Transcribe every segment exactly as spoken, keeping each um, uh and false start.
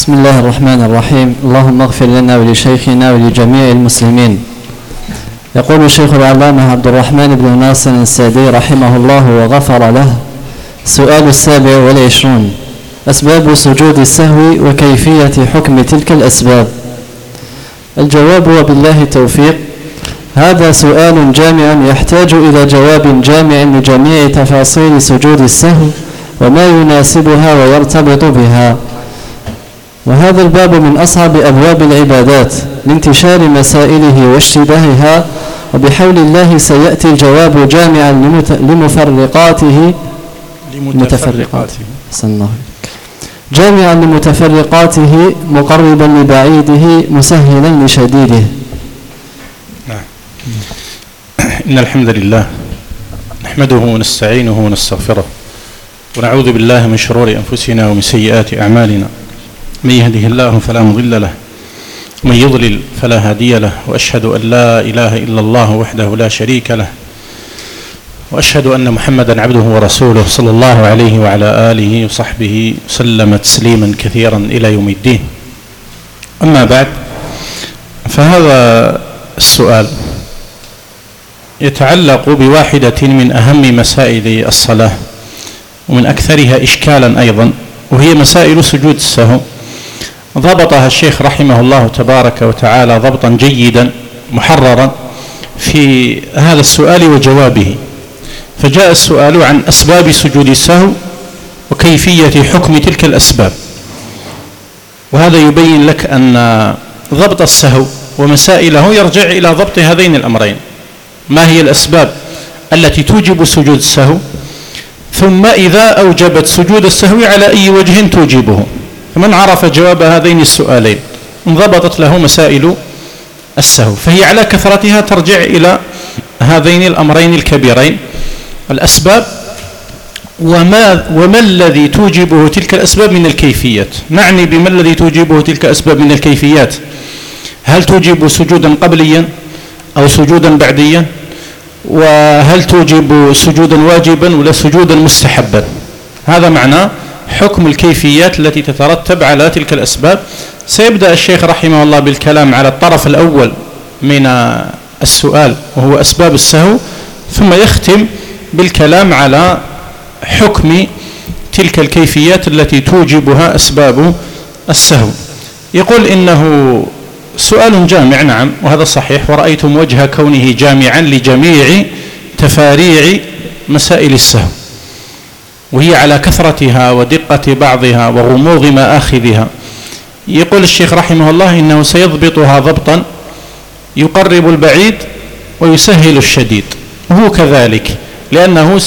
بسم الله الرحمن الرحيم. اللهم اغفر لنا ولشيخنا ولجميع المسلمين. يقول الشيخ العلامة عبد الرحمن بن ناصر السعدي رحمه الله وغفر له: السؤال السابع والعشرون: أسباب سجود السهو وكيفية حكم تلك الأسباب. الجواب وبالله التوفيق: هذا سؤال جامع يحتاج إلى جواب جامع لجميع تفاصيل سجود السهو وما يناسبها ويرتبط بها، وهذا الباب من أصعب أبواب العبادات لانتشار مسائله واشتباهها، وبحول الله سيأتي الجواب جامعا لمفرقاته لمتفرقاته جامعا لمتفرقاته مقربا لبعيده مسهلا لشديده. نعم. إن الحمد لله نحمده ونستعينه ونستغفره ونعوذ بالله من شرور أنفسنا ومن سيئات أعمالنا، من يهده الله فلا مضل له ومن يضلل فلا هادي له، وأشهد أن لا إله إلا الله وحده لا شريك له، وأشهد أن محمدا عبده ورسوله صلى الله عليه وعلى آله وصحبه وسلم تسليما كثيرا إلى يوم الدين. أما بعد، فهذا السؤال يتعلق بواحدة من أهم مسائل الصلاة ومن أكثرها إشكالا أيضا، وهي مسائل سجود السهو. ضبطها الشيخ رحمه الله تبارك وتعالى ضبطا جيدا محررا في هذا السؤال وجوابه. فجاء السؤال عن أسباب سجود السهو وكيفية حكم تلك الأسباب، وهذا يبين لك أن ضبط السهو ومسائله يرجع إلى ضبط هذين الأمرين: ما هي الأسباب التي توجب سجود السهو، ثم إذا أوجبت سجود السهو على أي وجه توجبه. فمن عرف جواب هذين السؤالين انضبطت له مسائل السهو، فهي على كثرتها ترجع إلى هذين الأمرين الكبيرين: الأسباب وما, وما الذي توجبه تلك الأسباب من الكيفيات. نعني بما الذي توجبه تلك الأسباب من الكيفيات: هل توجب سجودا قبليا أو سجودا بعديا، وهل توجب سجودا واجبا ولا سجودا مستحبا. هذا معنى حكم الكيفيات التي تترتب على تلك الأسباب. سيبدأ الشيخ رحمه الله بالكلام على الطرف الأول من السؤال وهو أسباب السهو، ثم يختم بالكلام على حكم تلك الكيفيات التي توجبها أسباب السهو. يقول إنه سؤال جامع، نعم، وهذا صحيح، ورأيتم وجه كونه جامعا لجميع تفاريع مسائل السهو، وهي على كثرتها ودقة بعضها وغموض مآخذها. يقول الشيخ رحمه الله إنه سيضبطها ضبطا يقرب البعيد ويسهل الشديد، وهو كذلك، لأنه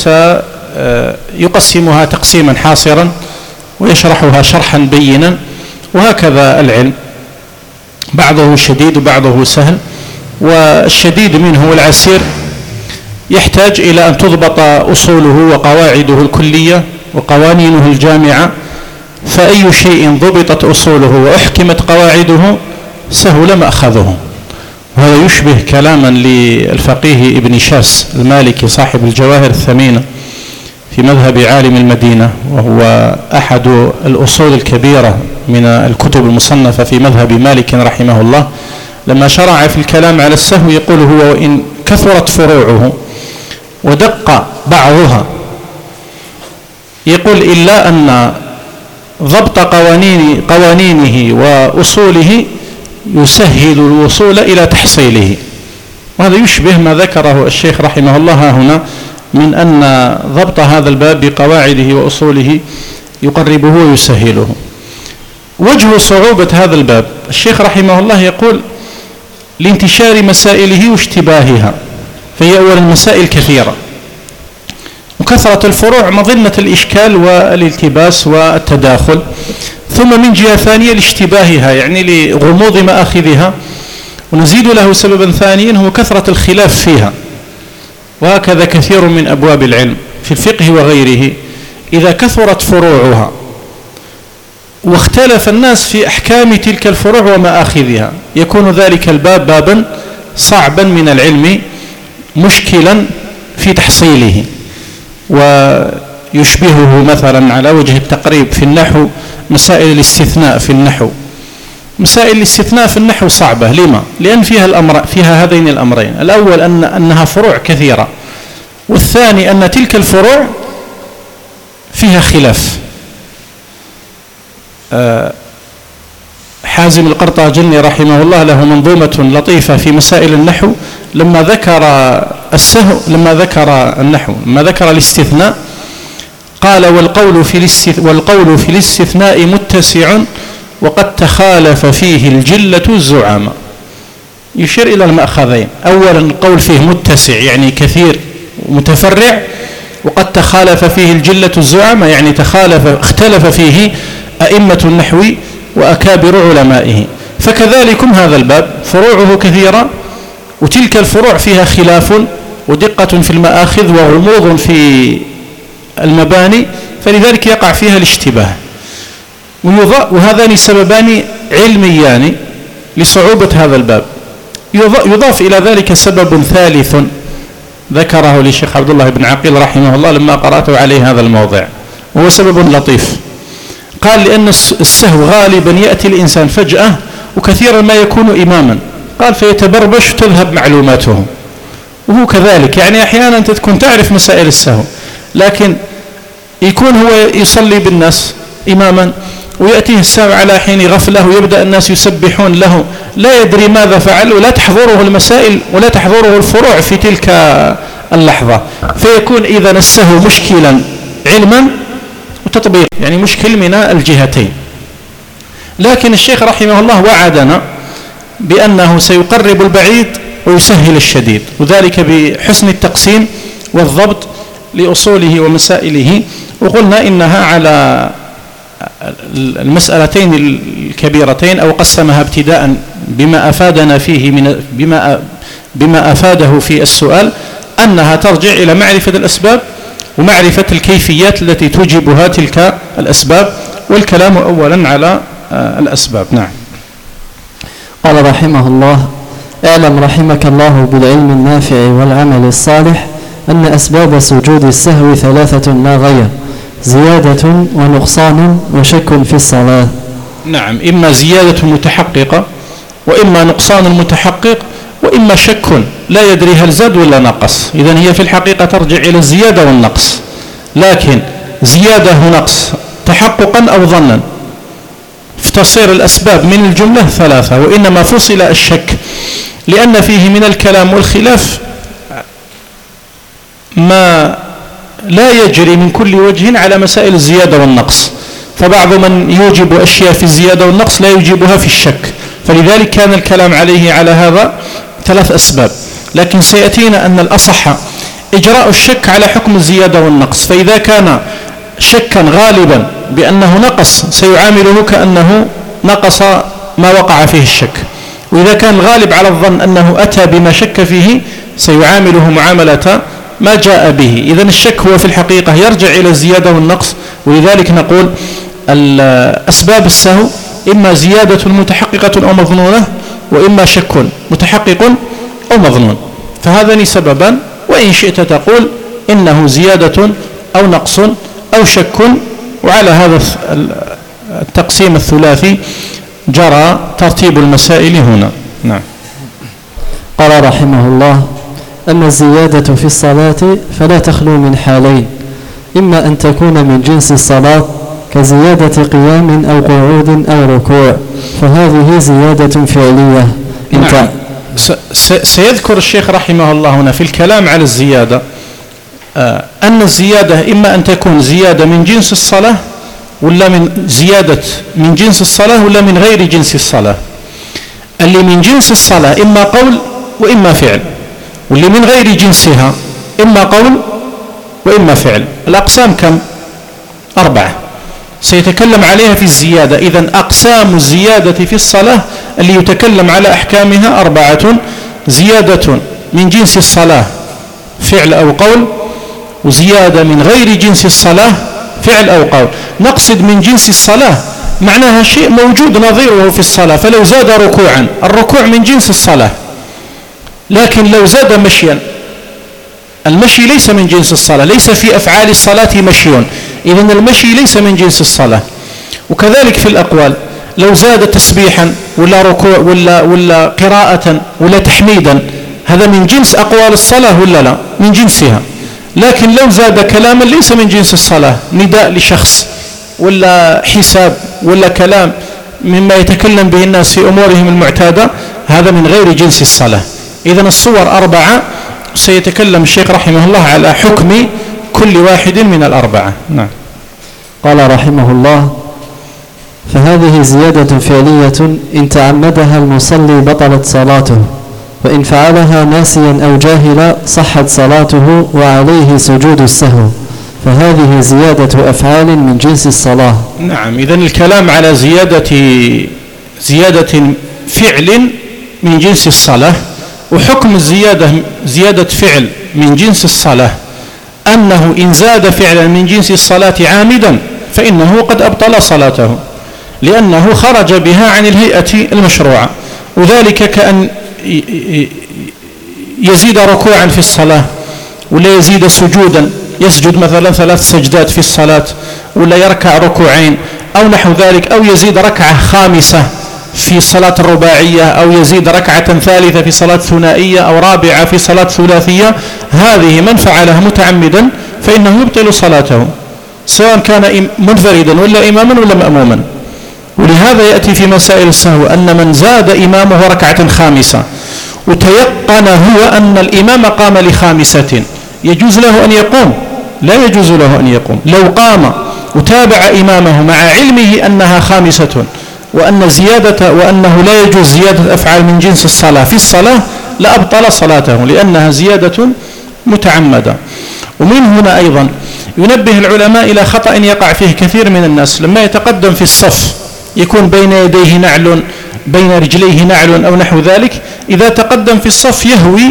سيقسمها تقسيما حاصرا ويشرحها شرحا بينا، وهكذا العلم بعضه شديد وبعضه سهل، والشديد منه والعسير يحتاج إلى أن تضبط أصوله وقواعده الكلية وقوانينه الجامعة، فأي شيء ضبطت أصوله وأحكمت قواعده سهل مأخذه. وهذا يشبه كلاما للفقيه ابن شاس المالكي صاحب الجواهر الثمينة في مذهب عالم المدينة، وهو أحد الأصول الكبيرة من الكتب المصنفة في مذهب مالك رحمه الله. لما شرع في الكلام على السهو يقول: هو وإن كثرت فروعه ودق بعضها، يقول إلا أن ضبط قوانين قوانينه وأصوله يسهل الوصول إلى تحصيله. وهذا يشبه ما ذكره الشيخ رحمه الله هنا من أن ضبط هذا الباب بقواعده وأصوله يقربه ويسهله. وجه صعوبة هذا الباب الشيخ رحمه الله يقول لانتشار مسائله واشتباهها، فهي أولا مسائل كثيرة، وكثرة الفروع مظنة الإشكال والالتباس والتداخل، ثم من جهة ثانية لاشتباهها يعني لغموض مآخذها، ونزيد له سببا ثانيا هو كثرة الخلاف فيها. وهكذا كثير من أبواب العلم في الفقه وغيره، إذا كثرت فروعها واختلف الناس في أحكام تلك الفروع ومآخذها يكون ذلك الباب بابا صعبا من العلم مشكلا في تحصيله. و يشبهه مثلا على وجه التقريب في النحو مسائل الاستثناء في النحو. مسائل الاستثناء في النحو صعبة. لما؟ لأن فيها الأمر فيها هذين الأمرين: الأول أن أنها فروع كثيرة، والثاني أن تلك الفروع فيها خلاف. حازم القرطاجني رحمه الله له منظومة لطيفة في مسائل النحو، لما ذكر السهو لما ذكر النحو لما ذكر الاستثناء قال: والقول في الاستثناء والقول في الاستثناء متسع وقد تخالف فيه الجلة الزعماء. يشير إلى المأخذين: أولا القول فيه متسع يعني كثير متفرع، وقد تخالف فيه الجلة الزعماء يعني تخالف اختلف فيه أئمة النحو وأكابر علمائه. فكذلكم هذا الباب فروعه كثيرة، وتلك الفروع فيها خلاف ودقة في المآخذ وغموض في المباني، فلذلك يقع فيها الاشتباه. وهذان سببان علميان لصعوبة هذا الباب. يضاف إلى ذلك سبب ثالث ذكره للشيخ عبد الله بن عقيل رحمه الله لما قرأته عليه هذا الموضع، وهو سبب لطيف. قال: لأن السهو غالبا يأتي الإنسان فجأة، وكثيرا ما يكون إماما. قال: فيتبربش وتذهب معلوماته. وهو كذلك، يعني أحيانا تكون تعرف مسائل السهو، لكن يكون هو يصلي بالناس إماما ويأتيه السهو على حين غفله، ويبدأ الناس يسبحون له، لا يدري ماذا فعل، ولا تحضره المسائل ولا تحضره الفروع في تلك اللحظة، فيكون إذن السهو مشكلا علما وتطبيق، يعني مشكل من الجهتين. لكن الشيخ رحمه الله وعدنا بأنه سيقرب البعيد ويسهل الشديد، وذلك بحسن التقسيم والضبط لأصوله ومسائله. وقلنا إنها على المسألتين الكبيرتين، أو قسمها ابتداء بما أفادنا فيه من بما بما أفاده في السؤال، أنها ترجع إلى معرفة الأسباب ومعرفة الكيفيات التي توجبها تلك الأسباب، والكلام أولا على الأسباب. نعم. قال رحمه الله: اعلم رحمك الله بالعلم النافع والعمل الصالح أن أسباب سجود السهو ثلاثة لا غير: زيادة ونقصان وشك في الصلاة. نعم، إما زيادة متحققة، وإما نقصان متحقق، وإما شك لا يدري هل زاد ولا نقص. إذن هي في الحقيقة ترجع إلى الزيادة والنقص، لكن زيادة ونقص تحققا أو ظنا، فتصير الأسباب من الجملة ثلاثة. وإنما فصل الشك لأن فيه من الكلام والخلاف ما لا يجري من كل وجه على مسائل الزيادة والنقص، فبعض من يوجب أشياء في الزيادة والنقص لا يوجبها في الشك، فلذلك كان الكلام عليه على هذا ثلاث أسباب. لكن سيأتينا أن الأصح إجراء الشك على حكم الزيادة والنقص، فإذا كان شكا غالبا بأنه نقص سيعامله كأنه نقص ما وقع فيه الشك، وإذا كان الغالب على الظن أنه أتى بما شك فيه سيعامله معاملة ما جاء به. إذن الشك هو في الحقيقة يرجع إلى الزيادة والنقص، ولذلك نقول أسباب السهو إما زيادة متحققة أو مظنونة، وإما شك متحقق أو مظنون، فهذان سببان. وإن شئت تقول إنه زيادة أو نقص أو شك، وعلى هذا التقسيم الثلاثي جرى ترتيب المسائل هنا. نعم. قال رحمه الله: أما الزيادة في الصلاة فلا تخلو من حالين: إما أن تكون من جنس الصلاة كزيادة قيام أو قعود أو ركوع، فهذه زيادة فعلية. نعم. سيذكر الشيخ رحمه الله هنا في الكلام على الزيادة آه أن الزيادة إما أن تكون زيادة من جنس الصلاة، ولا من زيادة من جنس الصلاة ولا من غير جنس الصلاة. اللي من جنس الصلاة إما قول وإما فعل، واللي من غير جنسها إما قول وإما فعل. الأقسام كم؟ أربعة سيتكلم عليها في الزيادة. إذن أقسام الزيادة في الصلاة اللي يتكلم على أحكامها أربعة: زيادة من جنس الصلاة فعل أو قول، وزيادة من غير جنس الصلاة فعل أو قول. نقصد من جنس الصلاة معناها شيء موجود نظيره في الصلاة، فلو زاد ركوعا، الركوع من جنس الصلاة، لكن لو زاد مشيا المشي ليس من جنس الصلاة، ليس في أفعال الصلاة مشي، إذن المشي ليس من جنس الصلاة. وكذلك في الأقوال، لو زاد تسبيحا ولا ركوع ولا, ولا قراءة ولا تحميدا، هذا من جنس أقوال الصلاة ولا لا؟ من جنسها. لكن لو زاد كلاما ليس من جنس الصلاة، نداء لشخص ولا حساب ولا كلام مما يتكلم به الناس في أمورهم المعتادة، هذا من غير جنس الصلاة. إذن الصور أربعة، سيتكلم الشيخ رحمه الله على حكم كل واحد من الأربعة. نعم. قال رحمه الله: فهذه زيادة فعلية إن تعمدها المصلي بطلت صلاته، وإن فعلها ناسيا أو جاهلا صحت صلاته وعليه سجود السهو، فهذه زيادة أفعال من جنس الصلاة. نعم. إذن الكلام على زيادة زيادة فعل من جنس الصلاة، وحكم الزيادة زيادة فعل من جنس الصلاة أنه إن زاد فعلا من جنس الصلاة عامدا فإنه قد أبطل صلاته، لأنه خرج بها عن الهيئة المشروعة. وذلك كأن يزيد ركوعا في الصلاة، ولا يزيد سجودا، يسجد مثلا ثلاث سجدات في الصلاة، ولا يركع ركوعين أو نحو ذلك، أو يزيد ركعة خامسة في صلاة الرباعية، أو يزيد ركعة ثالثة في صلاة ثنائية، أو رابعة في صلاة ثلاثية. هذه من فعلها متعمدا فإنه يبطل صلاته، سواء كان منفردا ولا إماما ولا مأموما. ولهذا يأتي في مسائل السهو أن من زاد إمامه ركعة خامسة وتيقن هو أن الإمام قام لخامسة، يجوز له أن يقوم؟ لا يجوز له أن يقوم. لو قام وتابع إمامه مع علمه أنها خامسة وأن زيادة وأنه لا يجوز زيادة أفعال من جنس الصلاة في الصلاة، لأبطل صلاته، لأنها زيادة متعمدة. ومن هنا أيضا ينبه العلماء إلى خطأ يقع فيه كثير من الناس، لما يتقدم في الصف يكون بين يديه نعل، بين رجليه نعل أو نحو ذلك، إذا تقدم في الصف يهوي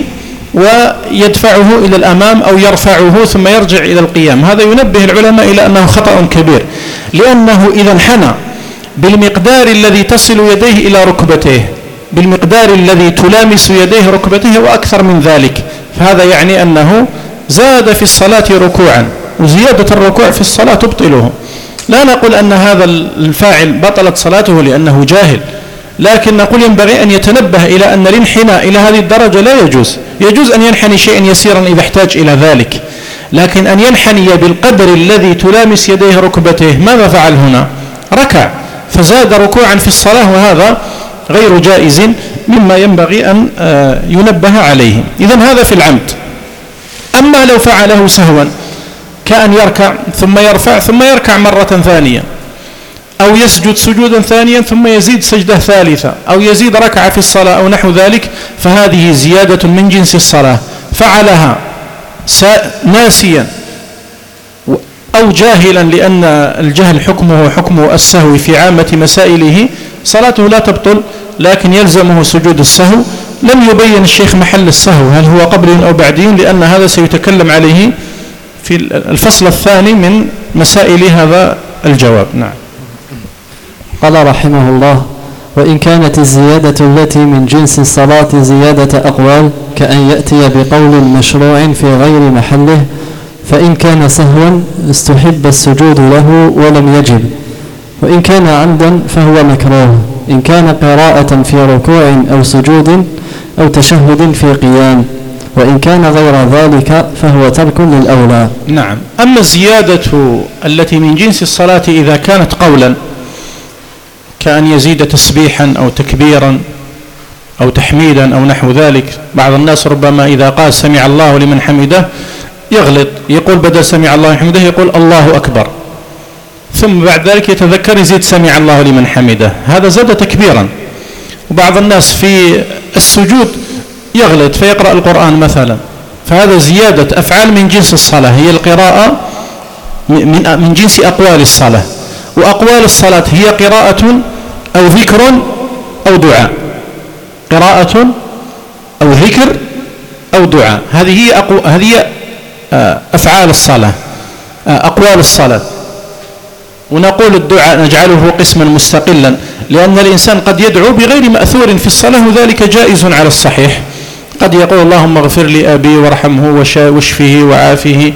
ويدفعه إلى الأمام أو يرفعه ثم يرجع إلى القيام. هذا ينبه العلماء إلى أنه خطأ كبير، لأنه إذا انحنى بالمقدار الذي تصل يديه إلى ركبتيه، بالمقدار الذي تلامس يديه ركبتيه وأكثر من ذلك، فهذا يعني أنه زاد في الصلاة ركوعا، وزيادة الركوع في الصلاة تبطله. لا نقول أن هذا الفاعل بطلت صلاته لأنه جاهل، لكن نقول ينبغي أن يتنبه إلى أن الانحناء إلى هذه الدرجة لا يجوز. يجوز أن ينحني شيئا يسيرا إذا احتاج إلى ذلك، لكن أن ينحني بالقدر الذي تلامس يديه ركبته، ماذا فعل هنا؟ ركع فزاد ركوعا في الصلاة، وهذا غير جائز مما ينبغي أن ينبه عليه. إذن هذا في العمد. أما لو فعله سهوا كأن يركع ثم يرفع ثم يركع مرة ثانية، أو يسجد سجودا ثانيا ثم يزيد سجدة ثالثة، أو يزيد ركعة في الصلاة أو نحو ذلك، فهذه زيادة من جنس الصلاة، فعلها ناسيا أو جاهلا، لأن الجهل حكمه حكم السهو في عامة مسائله، صلاته لا تبطل لكن يلزمه سجود السهو. لم يبين الشيخ محل السهو، هل هو قبل أو بعدين، لأن هذا سيتكلم عليه في الفصل الثاني من مسائل هذا الجواب. نعم. قال رحمه الله: وإن كانت الزيادة التي من جنس الصلاة زيادة أقوال، كأن يأتي بقول مشروع في غير محله، فإن كان سهوا استحب السجود له ولم يجب، وإن كان عمدا فهو مكروه، إن كان قراءة في ركوع أو سجود أو تشهد في قيام، وإن كان غير ذلك فهو ترك للأولى. نعم. أما الزيادة التي من جنس الصلاة إذا كانت قولا، كأن يزيد تسبيحا أو تكبيرا أو تحميدا أو نحو ذلك. بعض الناس ربما إذا قال سمع الله لمن حمده يغلط، يقول بدل سمع الله لمن حمده يقول الله أكبر، ثم بعد ذلك يتذكر يزيد سمع الله لمن حمده، هذا زاد تكبيرا. وبعض الناس في السجود يغلط فيقرأ القرآن مثلا، فهذا زيادة أفعال من جنس الصلاة، هي القراءة من من جنس أقوال الصلاة، وأقوال الصلاة هي قراءة أو ذكر أو دعاء، قراءة أو ذكر أو دعاء، هذه هي أقو... هذه أفعال الصلاة، أقوال الصلاة. ونقول الدعاء نجعله قسما مستقلا، لأن الإنسان قد يدعو بغير مأثور في الصلاة، وذلك جائز على الصحيح. قد يقول اللهم اغفر لي أبي وارحمه واشفه وعافه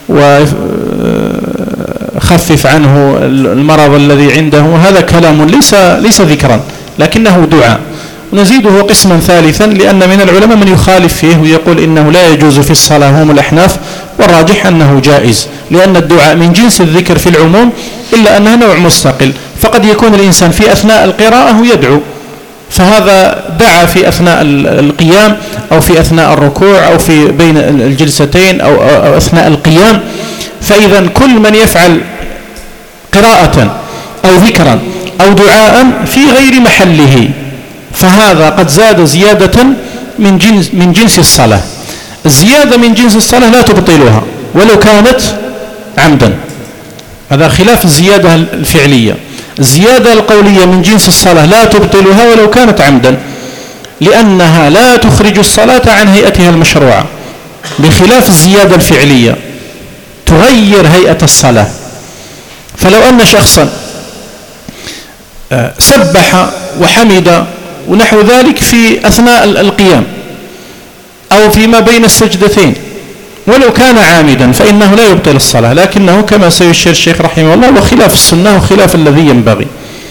وخفف عنه المرض الذي عنده، وهذا كلام ليس ليس ذكرا لكنه دعاء. نزيده قسما ثالثا، لأن من العلماء من يخالف فيه ويقول إنه لا يجوز في الصلاة، هم الأحناف، والراجح أنه جائز، لأن الدعاء من جنس الذكر في العموم إلا أنه نوع مستقل. فقد يكون الإنسان في أثناء القراءة يدعو، فهذا دعا في أثناء القيام أو في أثناء الركوع أو في بين الجلستين أو, أو أثناء القيام. فإذا كل من يفعل قراءة أو ذكرا أو دعاء في غير محله فهذا قد زاد زيادة من جنس, من جنس الصلاة. الزيادة من جنس الصلاة لا تبطلها ولو كانت عمدا، هذا خلاف الزيادة الفعلية. الزيادة القولية من جنس الصلاة لا تبطلها ولو كانت عمدا، لأنها لا تخرج الصلاة عن هيئتها المشروعة، بخلاف الزيادة الفعلية تغير هيئة الصلاة. فلو أن شخصا سبح وحمد ونحو ذلك في أثناء القيام أو فيما بين السجدتين ولو كان عامدا فإنه لا يبطل الصلاة، لكنه كما سيشير الشيخ رحمه الله وخلاف السنة وخلاف الذي ينبغي.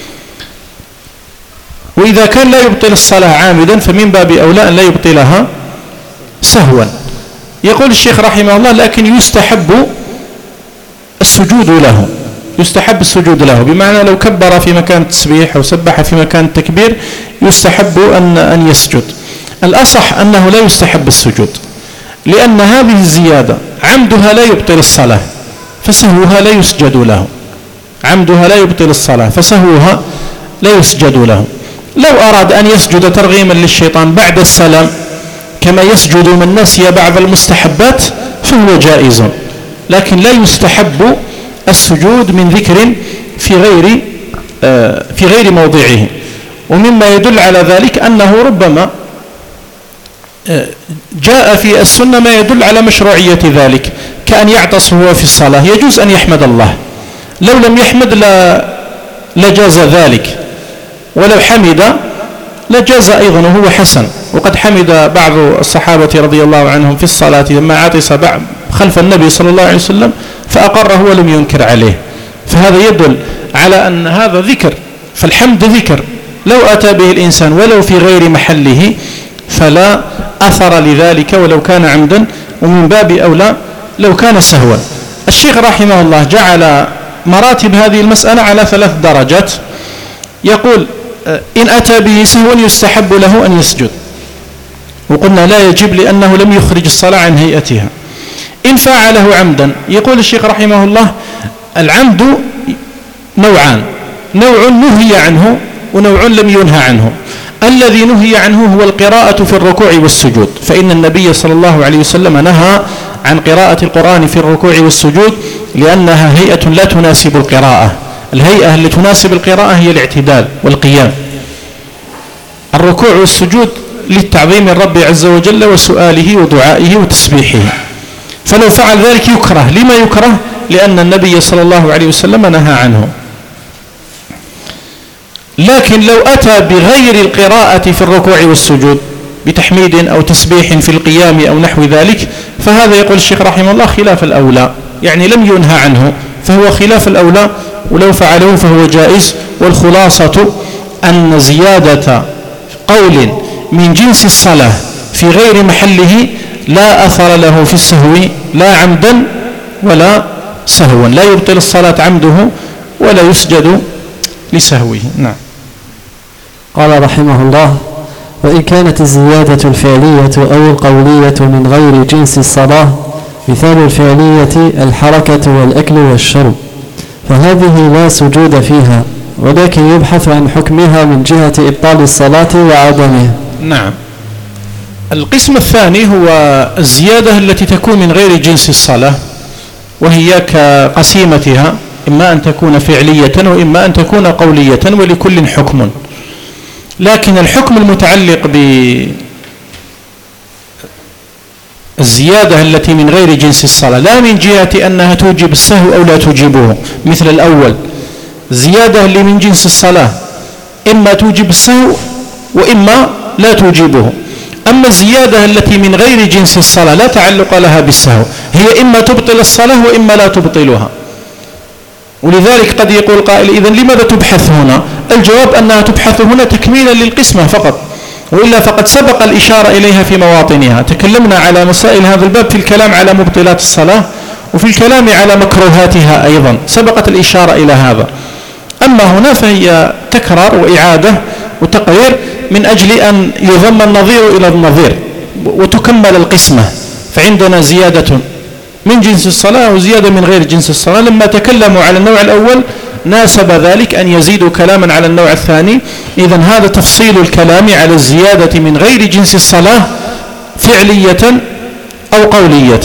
وإذا كان لا يبطل الصلاة عامدا فمن باب أولى أن لا يبطلها سهوا. يقول الشيخ رحمه الله لكن يستحب السجود له، يستحب السجود له، بمعنى لو كبر في مكان التسبيح أو سبح في مكان التكبير يستحب أن أن يسجد. الأصح أنه لا يستحب السجود، لأن هذه الزيادة عمدها لا يبطل الصلاة فسهوها لا يسجد له، عمدها لا يبطل الصلاة فسهوها لا يسجد له. لو أراد أن يسجد ترغيما للشيطان بعد السلام كما يسجد من نسي بعض المستحبات فهو جائز، لكن لا يستحب السجود من ذكر في غير في غير موضعه. ومما يدل على ذلك أنه ربما جاء في السنة ما يدل على مشروعية ذلك، كأن يعطس وهو في الصلاة يجوز أن يحمد الله، لو لم يحمد لا لجاز ذلك، ولو حمد لجاز أيضا وهو حسن. وقد حمد بعض الصحابة رضي الله عنهم في الصلاة لما عطس خلف النبي صلى الله عليه وسلم فأقره ولم ينكر عليه، فهذا يدل على أن هذا ذكر، فالحمد ذكر لو أتى به الإنسان ولو في غير محله فلا أثر لذلك ولو كان عمدا، ومن باب أولى لو كان سهوا. الشيخ رحمه الله جعل مراتب هذه المسألة على ثلاث درجات. يقول إن أتى به سهوا يستحب له أن يسجد، وقلنا لا يجب لأنه لم يخرج الصلاة عن هيئتها. إن فعله عمدا، يقول الشيخ رحمه الله العمد نوعان، نوع نهي عنه ونوع لم ينهى عنه. الذي نهي عنه هو القراءة في الركوع والسجود، فإن النبي صلى الله عليه وسلم نهى عن قراءة القرآن في الركوع والسجود لأنها هيئة لا تناسب القراءة. الهيئة التي تناسب القراءة هي الاعتدال والقيام. الركوع والسجود للتعظيم الرب عز وجل وسؤاله ودعائه وتسبيحه، فلو فعل ذلك يكره. لما يكره؟ لأن النبي صلى الله عليه وسلم نهى عنه. لكن لو أتى بغير القراءة في الركوع والسجود بتحميد أو تسبيح في القيام أو نحو ذلك فهذا يقول الشيخ رحمه الله خلاف الأولى، يعني لم ينهى عنه فهو خلاف الأولى، ولو فعله فهو جائز. والخلاصة أن زيادة قول من جنس الصلاة في غير محله لا أثر له في السهو لا عمدا ولا سهوا، لا يبطل الصلاة عمده ولا يسجد لسهوه. نعم. قال رحمه الله: وإن كانت الزيادة الفعلية أو القولية من غير جنس الصلاة، مثال الفعلية الحركة والأكل والشرب، فهذه لا سجود فيها، ولكن يبحث عن حكمها من جهة إبطال الصلاة وعدمها. نعم. القسم الثاني هو الزيادة التي تكون من غير جنس الصلاة، وهي كقسيمتها، إما أن تكون فعلية وإما أن تكون قولية، ولكل حكم. لكن الحكم المتعلق بالزيادة التي من غير جنس الصلاة لا من جهة أنها توجب السهو أو لا توجبه، مثل الأول زيادة اللي من جنس الصلاة إما توجب السهو وإما لا توجبه. أما الزيادة التي من غير جنس الصلاة لا تعلق لها بالسهو، هي إما تبطل الصلاة وإما لا تبطلها. ولذلك قد يقول قائل إذن لماذا تبحث هنا؟ الجواب أنها تبحث هنا تكميلا للقسمة فقط، وإلا فقد سبق الإشارة إليها في مواطنها. تكلمنا على مسائل هذا الباب في الكلام على مبطلات الصلاة وفي الكلام على مكروهاتها أيضا، سبقت الإشارة إلى هذا. أما هنا فهي تكرار وإعادة وتقرير من أجل أن يضم النظير إلى النظير وتكمل القسمة. فعندنا زيادة من جنس الصلاة وزيادة من غير جنس الصلاة. لما تكلموا على النوع الأول ناسب ذلك أن يزيدوا كلاما على النوع الثاني. إذن هذا تفصيل الكلام على الزيادة من غير جنس الصلاة فعلية أو قولية.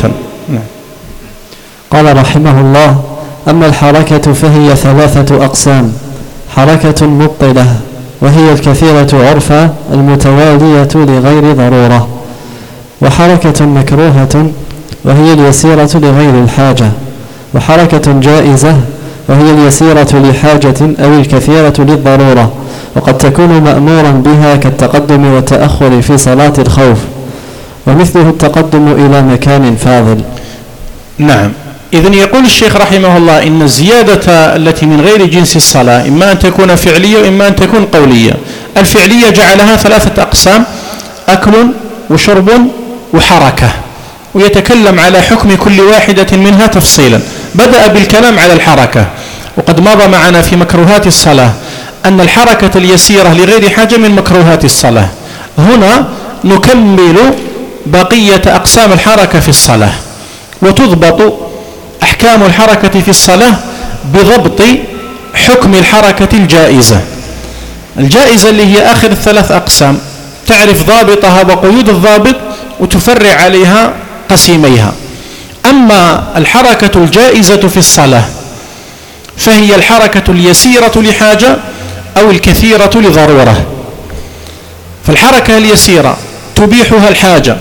قال رحمه الله: أما الحركة فهي ثلاثة أقسام: حركة مبطلة وهي الكثيرة عرفا المتوالية لغير ضرورة، وحركة مكروهة وهي اليسيرة لغير الحاجة، وحركة جائزة وهي اليسيرة لحاجة أو الكثيرة للضرورة، وقد تكون مأمورا بها كالتقدم والتأخر في صلاة الخوف، ومثله التقدم إلى مكان فاضل. نعم. إذن يقول الشيخ رحمه الله إن الزيادة التي من غير جنس الصلاة إما أن تكون فعلية وإما أن تكون قولية. الفعلية جعلها ثلاثة أقسام: أكل وشرب وحركة، ويتكلم على حكم كل واحدة منها تفصيلا. بدأ بالكلام على الحركة، وقد مضى معنا في مكروهات الصلاة أن الحركة اليسيرة لغير حاجة من مكروهات الصلاة. هنا نكمل بقية أقسام الحركة في الصلاة، وتضبط أحكام الحركة في الصلاة بضبط حكم الحركة الجائزة. الجائزة اللي هي آخر الثلاث أقسام تعرف ضابطها وقيود الضابط وتفرع عليها قسيميها. أما الحركة الجائزة في الصلاة فهي الحركة اليسيرة لحاجة أو الكثيرة لضرورة. فالحركة اليسيرة تبيحها الحاجة،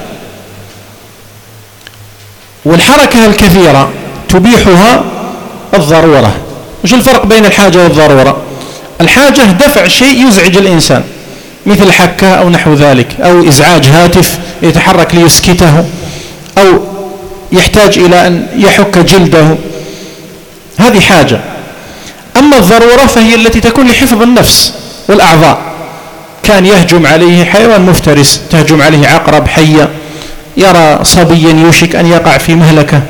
والحركة الكثيرة تبيحها الضرورة. وش الفرق بين الحاجة والضرورة؟ الحاجة دفع شيء يزعج الإنسان مثل حكة أو نحو ذلك، أو إزعاج هاتف يتحرك ليسكته، أو يحتاج إلى أن يحك جلده، هذه حاجة. أما الضرورة فهي التي تكون لحفظ النفس والأعضاء، كان يهجم عليه حيوان مفترس، تهجم عليه عقرب، حية، يرى صبيا يوشك أن يقع في مهلكة،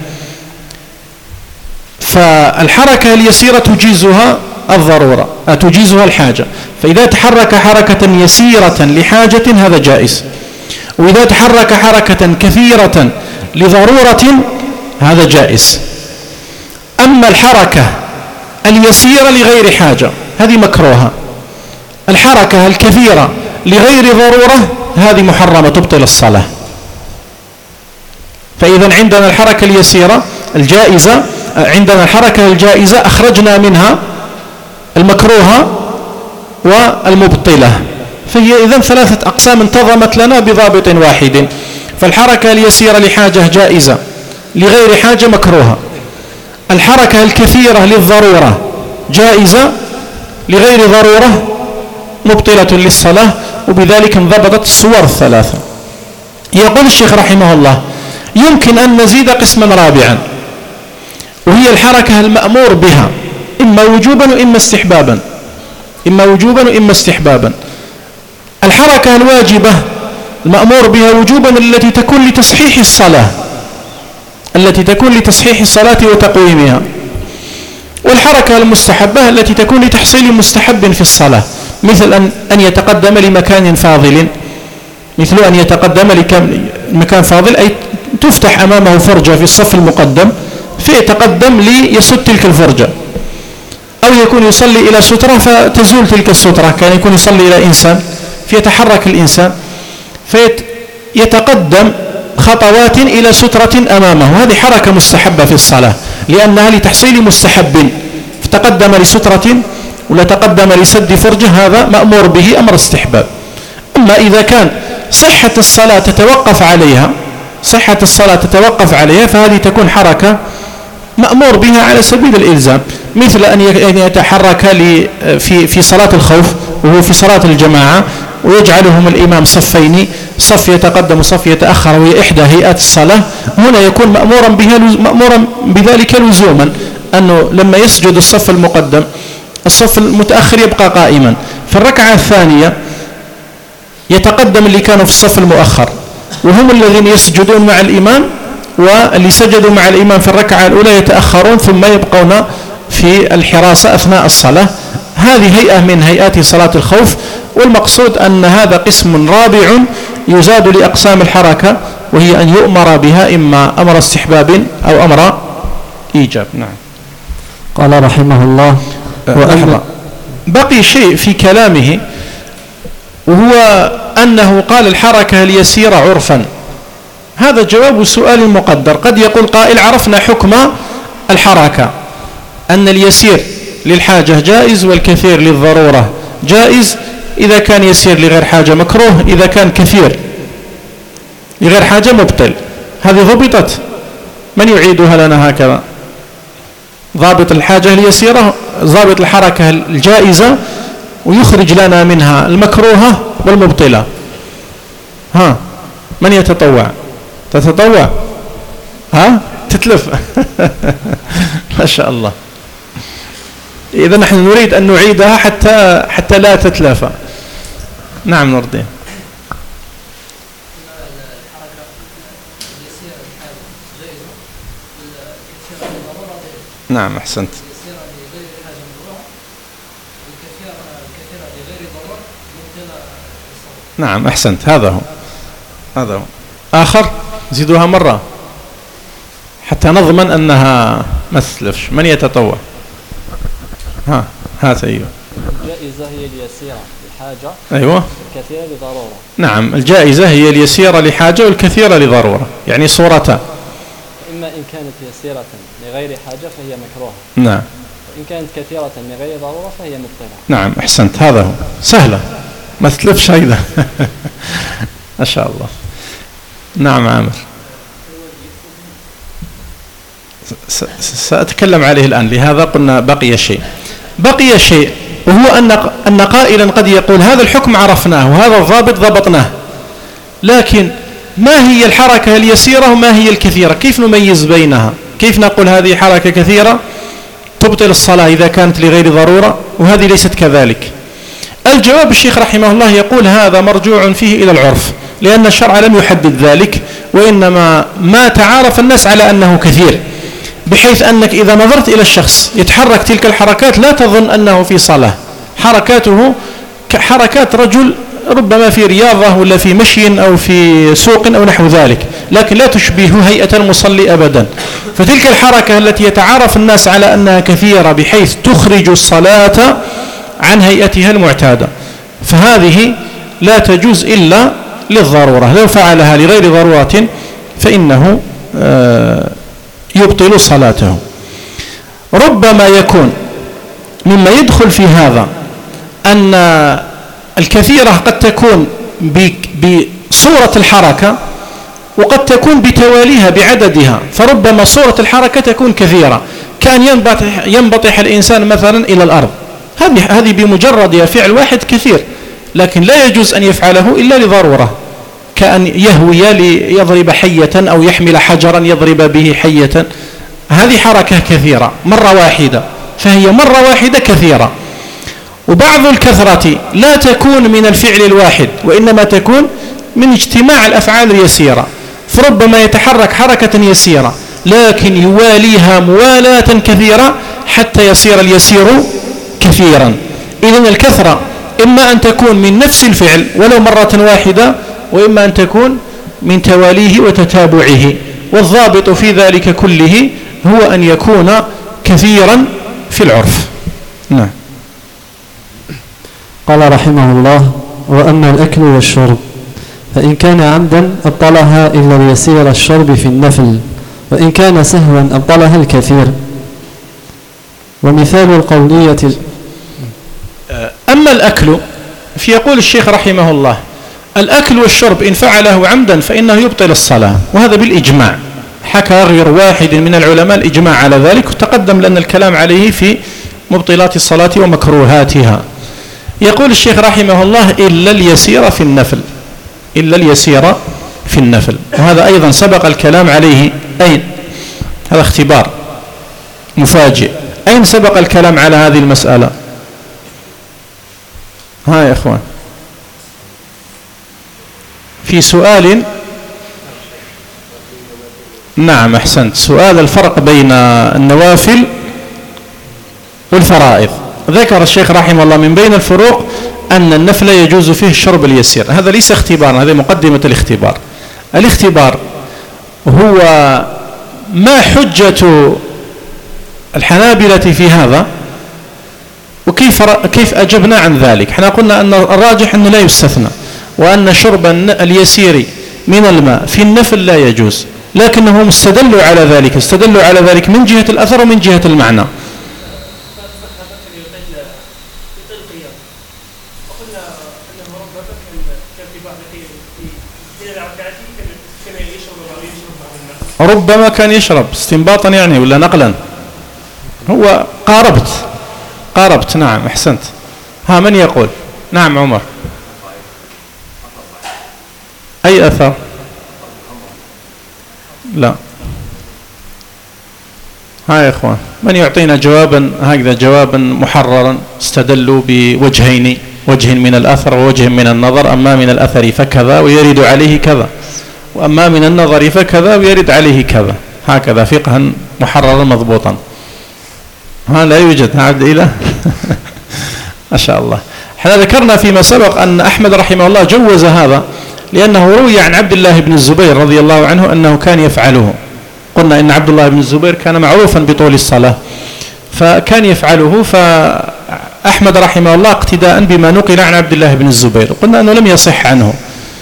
فالحركة اليسيرة تجيزها الضرورة، تجيزها الحاجة. فإذا تحرك حركة يسيرة لحاجة هذا جائز، وإذا تحرك حركة كثيرة لضرورة هذا جائز. أما الحركة اليسيرة لغير حاجة هذه مكروهة. الحركة الكثيرة لغير ضرورة هذه محرمة تبطل الصلاة. فإذا عندنا الحركة اليسيرة الجائزة، عندنا الحركة الجائزة أخرجنا منها المكروهة والمبطلة، فهي إذن ثلاثة أقسام انتظمت لنا بضابط واحد. فالحركة اليسيرة لحاجة جائزة، لغير حاجة مكروهة. الحركة الكثيرة للضرورة جائزة، لغير ضرورة مبطلة للصلاة. وبذلك انضبطت الصور الثلاثة. يقول الشيخ رحمه الله: يمكن أن نزيد قسما رابعا، وهي الحركة المأمور بها إما وجوبا وإما استحبابا، إما وجوبا وإما استحبابا. الحركة الواجبة المأمور بها وجوبا التي تكون لتصحيح الصلاة، التي تكون لتصحيح الصلاة وتقويمها. والحركة المستحبة التي تكون لتحصيل مستحب في الصلاة، مثل أن أن يتقدم لمكان فاضل، مثل أن يتقدم لمكان فاضل أي تفتح أمامه فرجة في الصف المقدم فيتقدم ليسد تلك الفرجة، أو يكون يصلي إلى سترة فتزول تلك السترة، كان يكون يصلي إلى إنسان فيتحرك الإنسان فيتقدم خطوات إلى سترة أمامه، هذه حركة مستحبة في الصلاة لأنها لتحصيل مستحب، فتقدم لسترة ولا تقدم لسد فرجة، هذا مأمور به أمر استحباب. أما إذا كان صحة الصلاة تتوقف عليها صحة الصلاة تتوقف عليها فهذه تكون حركة مأمور بها على سبيل الإلزام، مثل أن يتحرك في في صلاة الخوف وهو في صلاة الجماعة ويجعلهم الإمام صفين، صف يتقدم وصف يتأخر، وهي إحدى هيئات الصلاة، هنا يكون مأمورا بها مأمورا بذلك لزوما، أنه لما يسجد الصف المقدم الصف المتأخر يبقى قائما. في الركعة الثانية يتقدم اللي كانوا في الصف المؤخر وهم الذين يسجدون مع الإمام، واللي سجدوا مع الإمام في الركعة الأولى يتأخرون ثم يبقون في الحراسة أثناء الصلاة. هذه هيئة من هيئات صلاة الخوف، والمقصود أن هذا قسم رابع يزاد لأقسام الحركة، وهي أن يؤمر بها إما أمر استحباب أو أمر إيجاب. نعم. قال رحمه الله أه بقي شيء في كلامه، وهو أنه قال الحركة اليسيرة عرفا. هذا جواب سؤال مقدر. قد يقول قائل عرفنا حكم الحركة أن اليسير للحاجة جائز والكثير للضرورة جائز، إذا كان يسير لغير حاجة مكروه، إذا كان كثير لغير حاجة مبطل. هذه ضبطت، من يعيدها لنا هكذا؟ ضابط الحاجة اليسيرة، ضابط الحركة الجائزة، ويخرج لنا منها المكروهة والمبطلة. ها من يتطوع؟ تتطوع؟ ها تتلف؟ ما شاء الله. إذا نحن نريد أن نعيدها حتى حتى لا تتلف. نعم نرضي. نعم أحسنت. نعم أحسنت، هذا هو هذا هو. آخر زيدوها مرة حتى نضمن أنها ما تتلفش. من يتطوع؟ ها هات. أيوه. الجائزة هي اليسيرة لحاجة. أيوه. الكثيرة لضرورة. نعم الجائزة هي اليسيرة لحاجة والكثيرة لضرورة، يعني صورتان. إما إن كانت يسيرة لغير حاجة فهي مكروهة. نعم. وإن كانت كثيرة لغير ضرورة فهي مبطلة. نعم أحسنت، هذا هو. سهلة ما تتلفش أيضا. ما شاء الله. نعم عامر. سأتكلم عليه الآن، لهذا قلنا بقي شيء. بقي شيء وهو أن أن قائلا قد يقول هذا الحكم عرفناه وهذا الضابط ضبطناه، لكن ما هي الحركة اليسيرة وما هي الكثيرة؟ كيف نميز بينها؟ كيف نقول هذه حركة كثيرة تبطل الصلاة إذا كانت لغير ضرورة وهذه ليست كذلك؟ الجواب الشيخ رحمه الله يقول هذا مرجوع فيه إلى العرف، لأن الشرع لم يحدد ذلك، وإنما ما تعارف الناس على أنه كثير، بحيث أنك إذا نظرت إلى الشخص يتحرك تلك الحركات لا تظن أنه في صلاة، حركاته كحركات رجل ربما في رياضة ولا في مشي أو في سوق أو نحو ذلك، لكن لا تشبه هيئة المصلي أبدا. فتلك الحركة التي يتعارف الناس على أنها كثيرة بحيث تخرج الصلاة عن هيئتها المعتادة، فهذه لا تجوز إلا للضرورة. لو فعلها لغير ضرورة فإنه يبطل صلاته. ربما يكون مما يدخل في هذا أن الكثيرة قد تكون بصورة الحركة وقد تكون بتواليها بعددها، فربما صورة الحركة تكون كثيرة، كان ينبطح, ينبطح الإنسان مثلا إلى الأرض، هذه بمجرد فعل واحد كثير، لكن لا يجوز أن يفعله إلا لضرورة، كأن يهوي ليضرب حية أو يحمل حجرا يضرب به حية، هذه حركة كثيرة مرة واحدة، فهي مرة واحدة كثيرة. وبعض الكثرة لا تكون من الفعل الواحد، وإنما تكون من اجتماع الأفعال اليسيرة، فربما يتحرك حركة يسيرة لكن يواليها موالاة كثيرة حتى يصير اليسير كثيرا. إذن الكثرة إما أن تكون من نفس الفعل ولو مرة واحدة، وإما أن تكون من تواليه وتتابعه، والضابط في ذلك كله هو أن يكون كثيرا في العرف. نعم. قال رحمه الله: وأما الأكل والشرب فإن كان عمدا أبطلها إلا اليسير الشرب في النفل، وإن كان سهوا أبطلها الكثير. ومثال القولية. أما الأكل فيقول الشيخ رحمه الله: الأكل والشرب إن فعله عمدا فإنه يبطل الصلاة، وهذا بالإجماع، حكى غير واحد من العلماء الإجماع على ذلك، وتقدم لأن الكلام عليه في مبطلات الصلاة ومكروهاتها. يقول الشيخ رحمه الله إلا اليسير في النفل، إلا اليسير في النفل، وهذا أيضا سبق الكلام عليه. أين؟ هذا اختبار مفاجئ. أين سبق الكلام على هذه المسألة؟ ها يا إخوان، في سؤال. نعم أحسنت، سؤال الفرق بين النوافل والفرائض. ذكر الشيخ رحمه الله من بين الفروق أن النفل يجوز فيه الشرب اليسير. هذا ليس اختبارا، هذه مقدمة الاختبار. الاختبار هو ما حجة الحنابلة في هذا، وكيف كيف أجبنا عن ذلك. احنا قلنا أن الراجح أنه لا يستثنى، وأن شرب اليسير من الماء في النفل لا يجوز، لكنهم استدلوا على ذلك استدلوا على ذلك من جهة الأثر ومن جهة المعنى. ربما كان يشرب استنباطا يعني ولا نقلا. هو قاربت قاربت نعم أحسنت. ها من يقول؟ نعم عمر. أي أثر؟ لا. ها يا إخوان، من يعطينا جوابا هكذا، جوابا محررا استدلوا بوجهين، وجه من الأثر ووجه من النظر. أما من الأثر فكذا ويرد عليه كذا، وأما من النظر فكذا ويرد عليه كذا، هكذا فقها محررا مضبوطا. ها لا يوجد هذا إله ما شاء الله. احنا ذكرنا فيما سبق أن أحمد رحمه الله جوز هذا، لأنه روي عن عبد الله بن الزبير رضي الله عنه أنه كان يفعله. قلنا إن عبد الله بن الزبير كان معروفا بطول الصلاة، فكان يفعله، فأحمد رحمه الله اقتداء بما نقل عن عبد الله بن الزبير، قلنا أنه لم يصح عنه.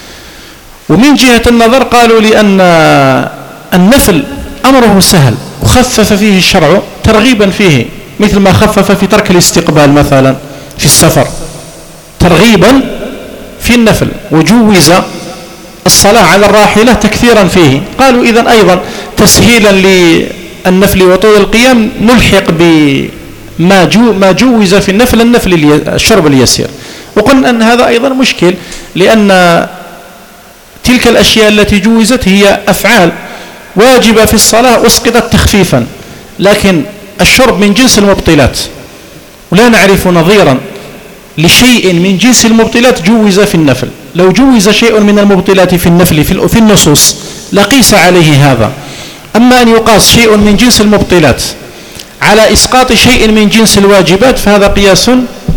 ومن جهة النظر قالوا لأن النفل أمره سهل، وخفف فيه الشرع ترغيبا فيه، مثل ما خفف في ترك الاستقبال مثلا في السفر ترغيبا في النفل، وجوز الصلاة على الراحلة تكثيرا فيه. قالوا إذن أيضا تسهيلا للنفل وطول القيام نلحق بما جو ما جوز في النفل النفل الشرب اليسير. وقلنا أن هذا أيضا مشكل، لأن تلك الأشياء التي جوزت هي أفعال واجبة في الصلاة أسقطت تخفيفا، لكن الشرب من جنس المبطلات، ولا نعرف نظيرا لشيء من جنس المبطلات جوز في النفل. لو جوز شيء من المبطلات في النفل في النصوص لقيس عليه هذا. أما أن يقاس شيء من جنس المبطلات على إسقاط شيء من جنس الواجبات فهذا قياس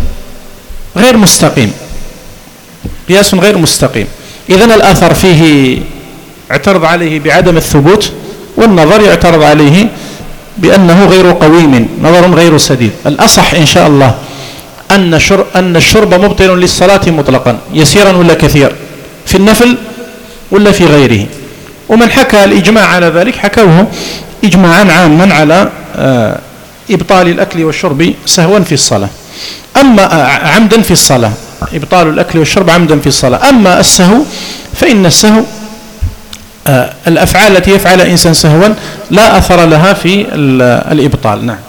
غير مستقيم، قياس غير مستقيم. إذن الأثر فيه اعترض عليه بعدم الثبوت، والنظر يعترض عليه بأنه غير قويم، نظر غير سديد. الأصح إن شاء الله أن شر أن الشرب مبطل للصلاة مطلقا، يسيرا ولا كثير، في النفل ولا في غيره. ومن حكى الإجماع على ذلك حكوه إجماعا عاما على إبطال الأكل والشرب سهوا في الصلاة، أما عمدا في الصلاة، إبطال الأكل والشرب عمدا في الصلاة. أما السهو فإن السهو الأفعال التي يفعل الإنسان سهوا لا أثر لها في الإبطال. نعم.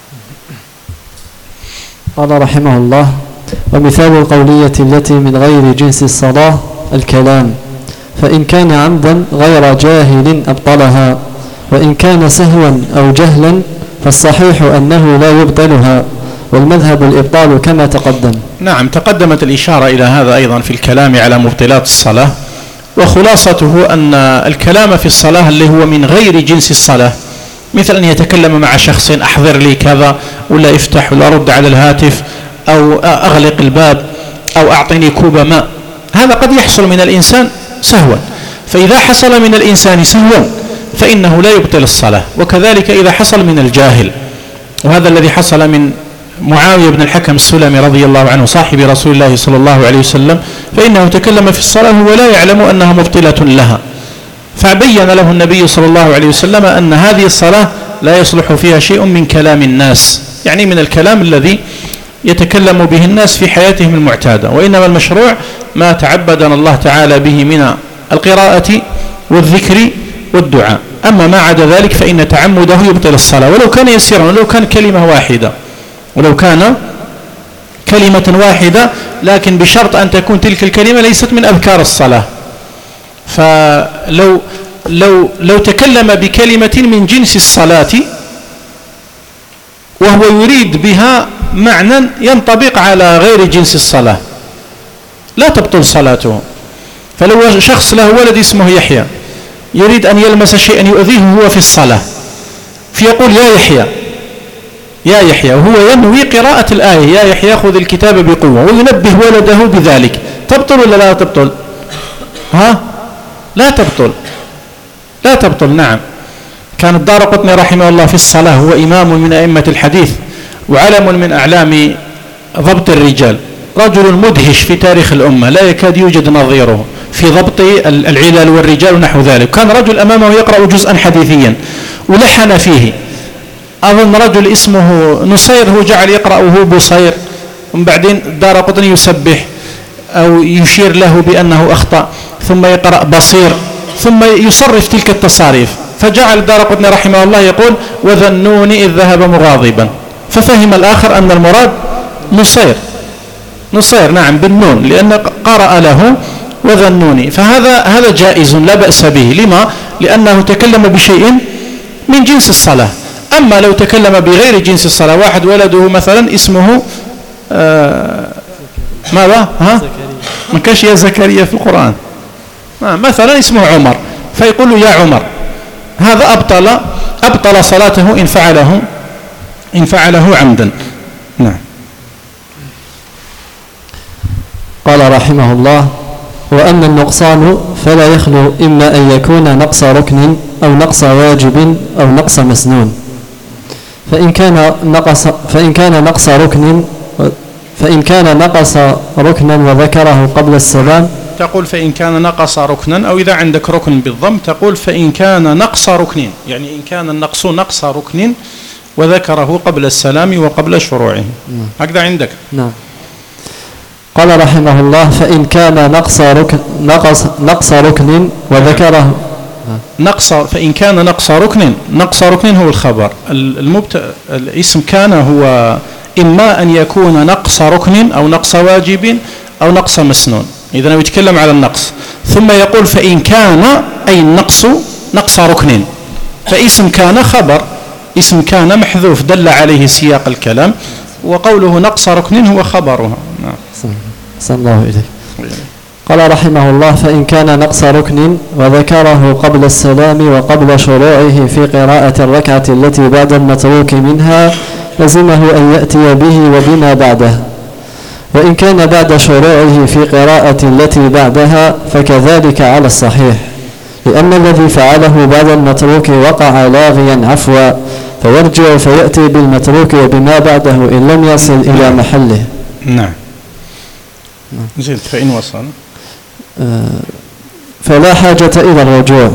قال رحمه الله: ومثال القولية التي من غير جنس الصلاة الكلام، فإن كان عمدا غير جاهل أبطلها، وإن كان سهوا أو جهلا فالصحيح أنه لا يبطلها، والمذهب الإبطال كما تقدم. نعم، تقدمت الإشارة إلى هذا أيضا في الكلام على مبطلات الصلاة، وخلاصته أن الكلام في الصلاة اللي هو من غير جنس الصلاة، مثل أن يتكلم مع شخص أحضر لي كذا، ولا افتح ولا رد على الهاتف، أو أغلق الباب، أو أعطني كوب ماء، هذا قد يحصل من الإنسان سهوا. فإذا حصل من الإنسان سهوا فإنه لا يبطل الصلاة، وكذلك إذا حصل من الجاهل، وهذا الذي حصل من معاوية بن الحكم السلمي رضي الله عنه صاحب رسول الله صلى الله عليه وسلم، فإنه تكلم في الصلاة ولا يعلم أنها مبطلة لها، فبين له النبي صلى الله عليه وسلم أن هذه الصلاة لا يصلح فيها شيء من كلام الناس، يعني من الكلام الذي يتكلم به الناس في حياتهم المعتادة، وإنما المشروع ما تعبدنا الله تعالى به من القراءة والذكر والدعاء. أما ما عدا ذلك فإن تعمده يبطل الصلاة، ولو كان يسيرا، ولو كان كلمة واحدة، ولو كان كلمة واحدة، لكن بشرط أن تكون تلك الكلمة ليست من أذكار الصلاة. فلو لو لو تكلم بكلمة من جنس الصلاة وهو يريد بها معنى ينطبق على غير جنس الصلاة لا تبطل صلاته. فلو شخص له ولد اسمه يحيى يريد أن يلمس شيئا يؤذيه هو في الصلاة فيقول يا يحيى يا يحيى وهو ينوي قراءة الآية يا يحيى خذ الكتاب بقوة وينبه ولده بذلك، تبطل ولا لا تبطل؟ ها؟ لا تبطل لا تبطل. نعم. كان الدارقطني رحمه الله في الصلاة هو إمام من أئمة الحديث وعلم من أعلام ضبط الرجال، رجل مدهش في تاريخ الأمة لا يكاد يوجد نظيره في ضبط العلل والرجال ونحو ذلك. كان رجل أمامه يقرأ جزءا حديثيا ولحن فيه، أظن رجل اسمه نصير هو جعل يقرأه بصير، وبعدين الدارقطني يسبح أو يشير له بأنه أخطأ ثم يقرأ بصير ثم يصرف تلك التصاريف، فجعل الدارقطني رحمه الله يقول وذنوني إذ ذهب مغاضبا، ففهم الآخر أن المراد نصير نصير نعم بالنون لأن قرأ له وذنوني، فهذا هذا جائز لا بأس به. لما؟ لأنه تكلم بشيء من جنس الصلاة. أما لو تكلم بغير جنس الصلاة، واحد ولده مثلا اسمه آه ماذا؟ ها؟ ما كانش يا زكريا في القرآن، مثلا اسمه عمر فيقول له يا عمر، هذا أبطل أبطل صلاته إن فعله إن فعله عمدا. نعم. قال رحمه الله وأما النقصان فلا يخلو إما أن يكون نقص ركن أو نقص واجب أو نقص مسنون، فإن كان نقص فإن كان نقص ركن فإن كان نقص ركنا وذكره قبل السلام تقول فإن كان نقص ركنا، أو إذا عندك ركن بالضم تقول فإن كان نقص ركن، يعني إن كان النقص نقص ركن وذكره قبل السلام وقبل شروعه. هكذا عندك. نعم. قال رحمه الله فإن كان نقص ركن نقص نقص ركن وذكره نقص فإن كان نقص ركن نقص ركن هو الخبر، المبت... الاسم كان هو إما أن يكون نقص ركن أو نقص واجب أو نقص مسنون، إذا يتكلم على النقص ثم يقول فإن كان أي النقص نقص ركن، فاسم كان خبر، اسم كان محذوف دل عليه سياق الكلام، وقوله نقص ركن هو خبرها. نعم. صلى الله إليه. قال رحمه الله فإن كان نقص ركن وذكره قبل السلام وقبل شروعه في قراءة الركعة التي بعد المتروك منها لزمه أن يأتي به وبما بعده، وإن كان بعد شروعه في قراءة التي بعدها فكذلك على الصحيح، لأن الذي فعله بعد المتروك وقع لاغيا عفوا، فيرجع فيأتي بالمتروك وبما بعده إن لم يصل إلى محله. نعم. زين. فإن وصل فلا حاجة إلى الرجوع،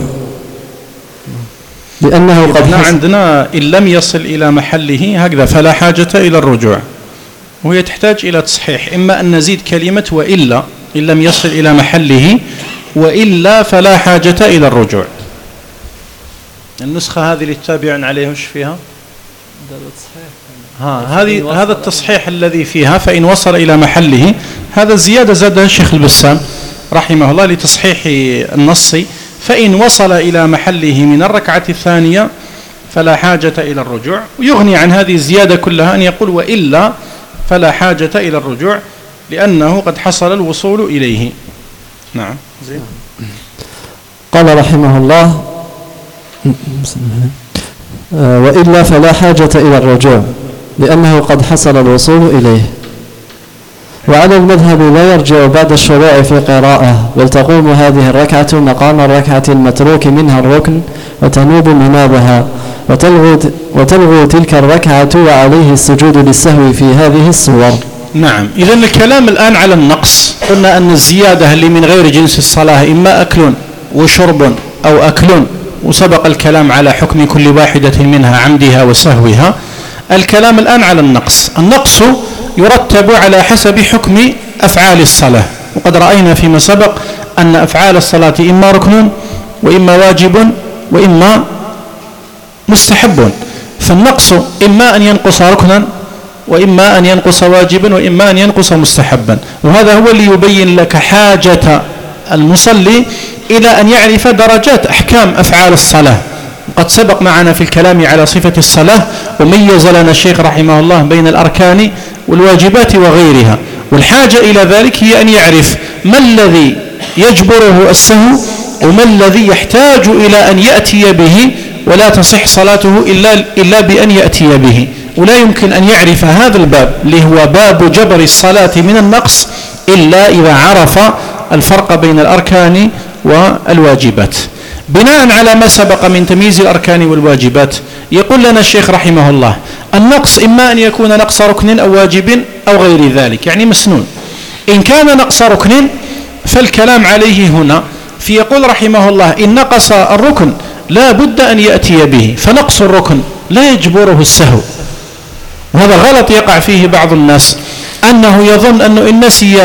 لأنه قد عندنا إن لم يصل إلى محله هكذا فلا حاجة إلى الرجوع، وهي تحتاج إلى تصحيح، إما أن نزيد كلمة وإلا إن لم يصل إلى محله، وإلا فلا حاجة إلى الرجوع. النسخة هذه اللي تتابعون عليها وش فيها؟ ها هذه هذا التصحيح الذي فيها فإن وصل إلى محله، هذا الزيادة زادها الشيخ البسام رحمه الله لتصحيح النص، فإن وصل إلى محله من الركعة الثانية فلا حاجة إلى الرجوع، ويغني عن هذه الزيادة كلها أن يقول وإلا فلا حاجة إلى الرجوع لأنه قد حصل الوصول إليه. نعم. زين. قال رحمه الله وإلا فلا حاجة إلى الرجوع لأنه قد حصل الوصول إليه. وعلى المذهب لا يرجع بعد الشروع في قراءة، بل تقوم هذه الركعة مقام الركعة المتروك منها الركن وتنوب منابها، وتلغو, وتلغو تلك الركعة وعليه السجود للسهو في هذه الصور. نعم. إذن الكلام الآن على النقص، قلنا أن الزيادة اللي من غير جنس الصلاة إما أكل وشرب أو أكل، وسبق الكلام على حكم كل واحدة منها عمدها وسهوها. الكلام الآن على النقص. النقص يرتب على حسب حكم أفعال الصلاة، وقد رأينا فيما سبق أن أفعال الصلاة إما ركن وإما واجب وإما مستحب، فالنقص إما أن ينقص ركنا وإما أن ينقص واجبا وإما أن ينقص مستحبا. وهذا هو اللي يبين لك حاجة المصلي إلى أن يعرف درجات أحكام أفعال الصلاة. قد سبق معنا في الكلام على صفة الصلاة وميز لنا الشيخ رحمه الله بين الأركان والواجبات وغيرها، والحاجة إلى ذلك هي أن يعرف ما الذي يجبره السهو وما الذي يحتاج إلى أن يأتي به، ولا تصح صلاته إلا, إلا بأن يأتي به. ولا يمكن أن يعرف هذا الباب اللي هو باب جبر الصلاة من النقص إلا إذا عرف الفرق بين الأركان والواجبات. بناء على ما سبق من تمييز الأركان والواجبات، يقول لنا الشيخ رحمه الله: النقص إما أن يكون نقص ركن أو واجب أو غير ذلك، يعني مسنون. إن كان نقص ركن فالكلام عليه هنا، فيقول رحمه الله: إن نقص الركن لا بد أن يأتي به، فنقص الركن لا يجبره السهو. وهذا غلط يقع فيه بعض الناس، أنه يظن أنه إن نسي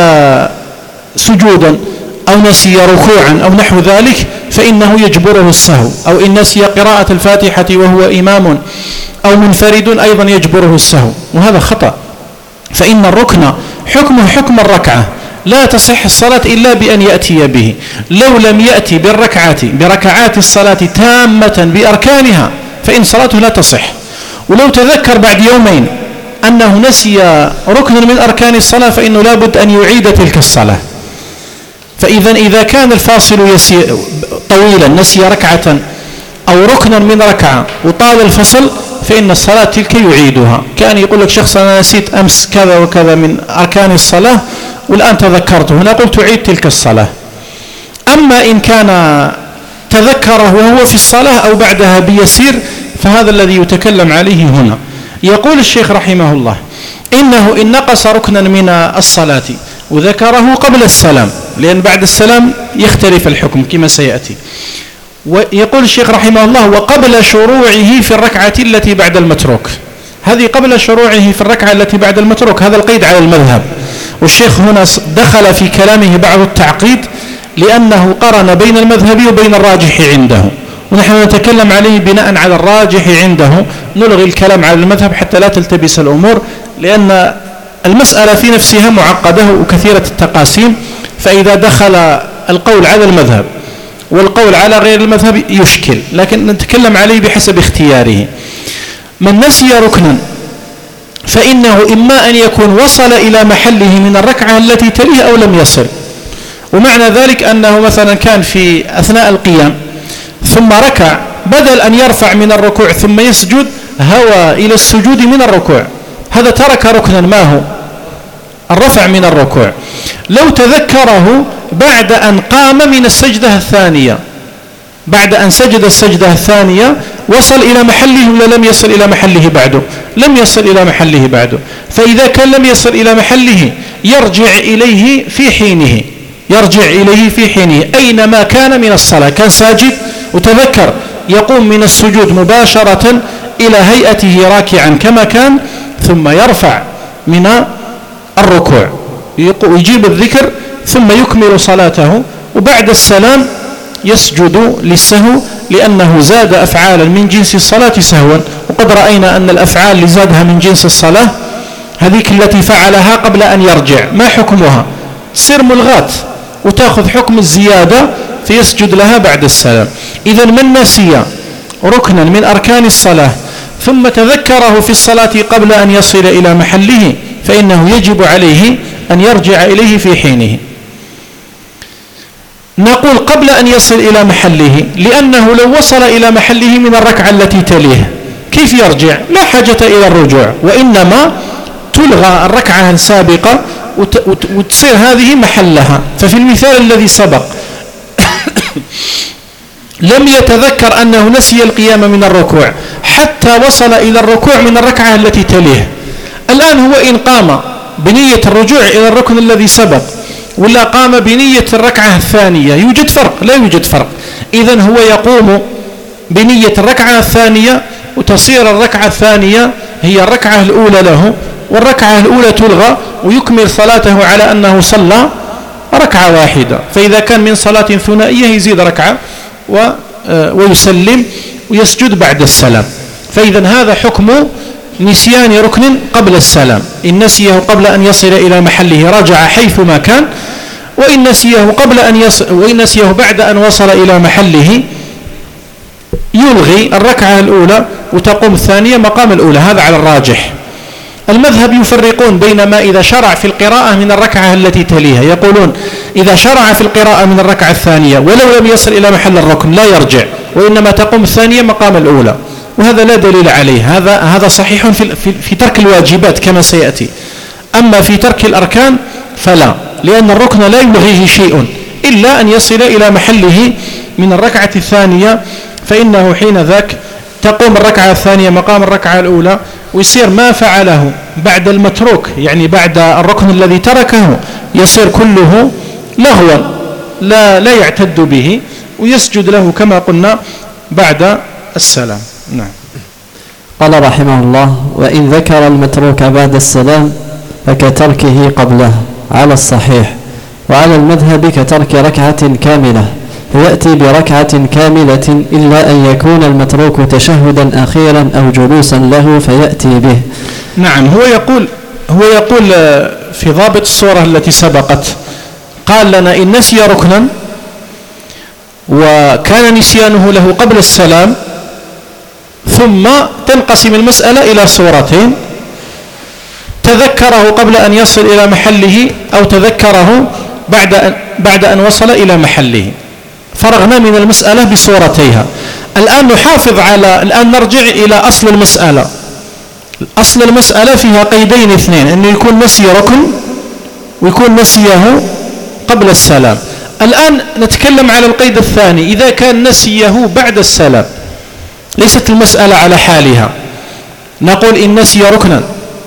سجودا أو نسي ركوعا أو نحو ذلك فإنه يجبره السهو، أو إن نسي قراءة الفاتحة وهو إمام أو منفرد أيضا يجبره السهو، وهذا خطأ. فإن الركن حكمه حكم الركعة، لا تصح الصلاة إلا بأن يأتي به. لو لم يأتي بالركعات بركعات الصلاة تامة بأركانها فإن صلاته لا تصح. ولو تذكر بعد يومين أنه نسي ركن من أركان الصلاة فإنه لا بد أن يعيد تلك الصلاة. فإذا إذا كان الفاصل يسير طويلا، نسي ركعة أو ركنا من ركعة وطال الفصل، فإن الصلاة تلك يعيدها. كان يقول لك شخص: أنا نسيت أمس كذا وكذا من أركان الصلاة والآن تذكرته، هنا قلت أعيد تلك الصلاة. أما إن كان تذكره وهو في الصلاة أو بعدها بيسير فهذا الذي يتكلم عليه هنا. يقول الشيخ رحمه الله: إنه إن نقص ركنا من الصلاة وذكره قبل السلام، لأن بعد السلام يختلف الحكم كما سيأتي. ويقول الشيخ رحمه الله: وقبل شروعه في الركعة التي بعد المتروك. هذه قبل شروعه في الركعة التي بعد المتروك، هذا القيد على المذهب. والشيخ هنا دخل في كلامه بعض التعقيد لأنه قرن بين المذهب وبين الراجح عنده، ونحن نتكلم عليه بناء على الراجح عنده، نلغي الكلام على المذهب حتى لا تلتبس الأمور، لأن المسألة في نفسها معقدة وكثيرة التقاسيم. فإذا دخل القول على المذهب والقول على غير المذهب يشكل، لكن نتكلم عليه بحسب اختياره. من نسي ركنا فإنه إما أن يكون وصل إلى محله من الركعة التي تليه أو لم يصل. ومعنى ذلك أنه مثلا كان في أثناء القيام ثم ركع، بدل أن يرفع من الركوع ثم يسجد هوى إلى السجود من الركوع، هذا ترك ركنا ما هو الرفع من الركوع. لو تذكره بعد أن قام من السجدة الثانية، بعد أن سجد السجدة الثانية وصل إلى محله ولا لم يصل إلى محله بعده؟ لم يصل إلى محله بعده. فإذا كان لم يصل إلى محله يرجع إليه في حينه، يرجع إليه في حينه أينما كان من الصلاة. كان ساجد وتذكر، يقوم من السجود مباشرة إلى هيئته راكعا كما كان، ثم يرفع من الركوع ويجيب الذكر ثم يكمل صلاته، وبعد السلام يسجد للسهو لأنه زاد أفعالا من جنس الصلاة سهوا. وقد رأينا أن الأفعال اللي زادها من جنس الصلاة هذيك التي فعلها قبل أن يرجع ما حكمها؟ تصير ملغاة وتأخذ حكم الزيادة فيسجد لها بعد السلام. إذا من نسي ركنا من أركان الصلاة ثم تذكره في الصلاة قبل أن يصل إلى محله فإنه يجب عليه أن يرجع إليه في حينه. نقول قبل أن يصل إلى محله لأنه لو وصل إلى محله من الركعة التي تليه كيف يرجع؟ لا حاجة إلى الرجوع، وإنما تلغى الركعة السابقة وتصير هذه محلها. ففي المثال الذي سبق لم يتذكر أنه نسي القيام من الركوع حتى وصل إلى الركوع من الركعة التي تليه. الآن هو إن قام بنية الرجوع إلى الركن الذي سبق ولا قام بنية الركعة الثانية يوجد فرق؟ لا يوجد فرق. إذن هو يقوم بنية الركعة الثانية وتصير الركعة الثانية هي الركعة الأولى له، والركعة الأولى تلغى ويكمل صلاته على أنه صلى ركعة واحدة. فإذا كان من صلاة ثنائية يزيد ركعة ويسلم ويسجد بعد السلام. فإذا هذا حكم نسيان ركن قبل السلام، إن نسيه قبل أن يصل إلى محله رجع حيثما كان، وإن نسيه قبل أن يصل وإن نسيه بعد أن وصل إلى محله يلغي الركعة الأولى وتقوم الثانية مقام الأولى. هذا على الراجح. المذهب يفرقون بين ما إذا شرع في القراءة من الركعة التي تليها، يقولون إذا شرع في القراءة من الركعة الثانية ولو لم يصل إلى محل الركن لا يرجع، وإنما تقوم الثانية مقام الأولى، وهذا لا دليل عليه. هذا هذا صحيح في, في, في ترك الواجبات كما سيأتي، أما في ترك الأركان فلا، لأن الركن لا يلغيه شيء إلا أن يصل إلى محله من الركعة الثانية، فإنه حين ذاك تقوم الركعة الثانية مقام الركعة الأولى، ويصير ما فعله بعد المتروك يعني بعد الركن الذي تركه يصير كله لغوا لا لا يعتد به، ويسجد له كما قلنا بعد السلام. نعم. قال رحمه الله: وإن ذكر المتروك بعد السلام فكتركه قبله على الصحيح، وعلى المذهب كترك ركعة كاملة، فيأتي بركعة كاملة إلا أن يكون المتروك تشهدا أخيرا أو جلوسا له فيأتي به. نعم. هو يقول هو يقول في ضابط الصورة التي سبقت، قال لنا إن نسي ركنا وكان نسيانه له قبل السلام، ثم تنقسم المسألة إلى صورتين: تذكره قبل أن يصل إلى محله أو تذكره بعد أن, بعد أن وصل إلى محله. فرغنا من المسألة بصورتيها. الآن نحافظ على الآن نرجع إلى أصل المسألة. أصل المسألة فيها قيدين اثنين: أنه يكون نسي ركن ويكون نسيه قبل السلام. الآن نتكلم على القيد الثاني: إذا كان نسيه بعد السلام، ليست المسألة على حالها، نقول إن نسي ركنا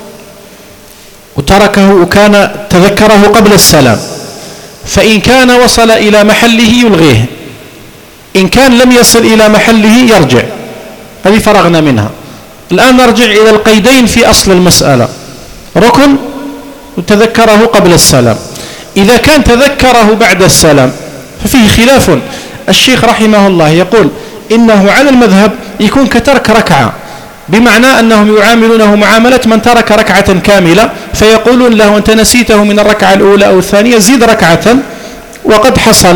وتركه وكان تذكره قبل السلام، فإن كان وصل إلى محله يلغيه، إن كان لم يصل إلى محله يرجع. هذه فرغنا منها. الآن نرجع إلى القيدين في أصل المسألة: ركن وتذكره قبل السلام. إذا كان تذكره بعد السلام ففيه خلاف. الشيخ رحمه الله يقول إنه على المذهب يكون كترك ركعة، بمعنى أنهم يعاملونه معاملة من ترك ركعة كاملة، فيقولون له: أنت نسيته من الركعة الأولى أو الثانية، زيد ركعة وقد حصل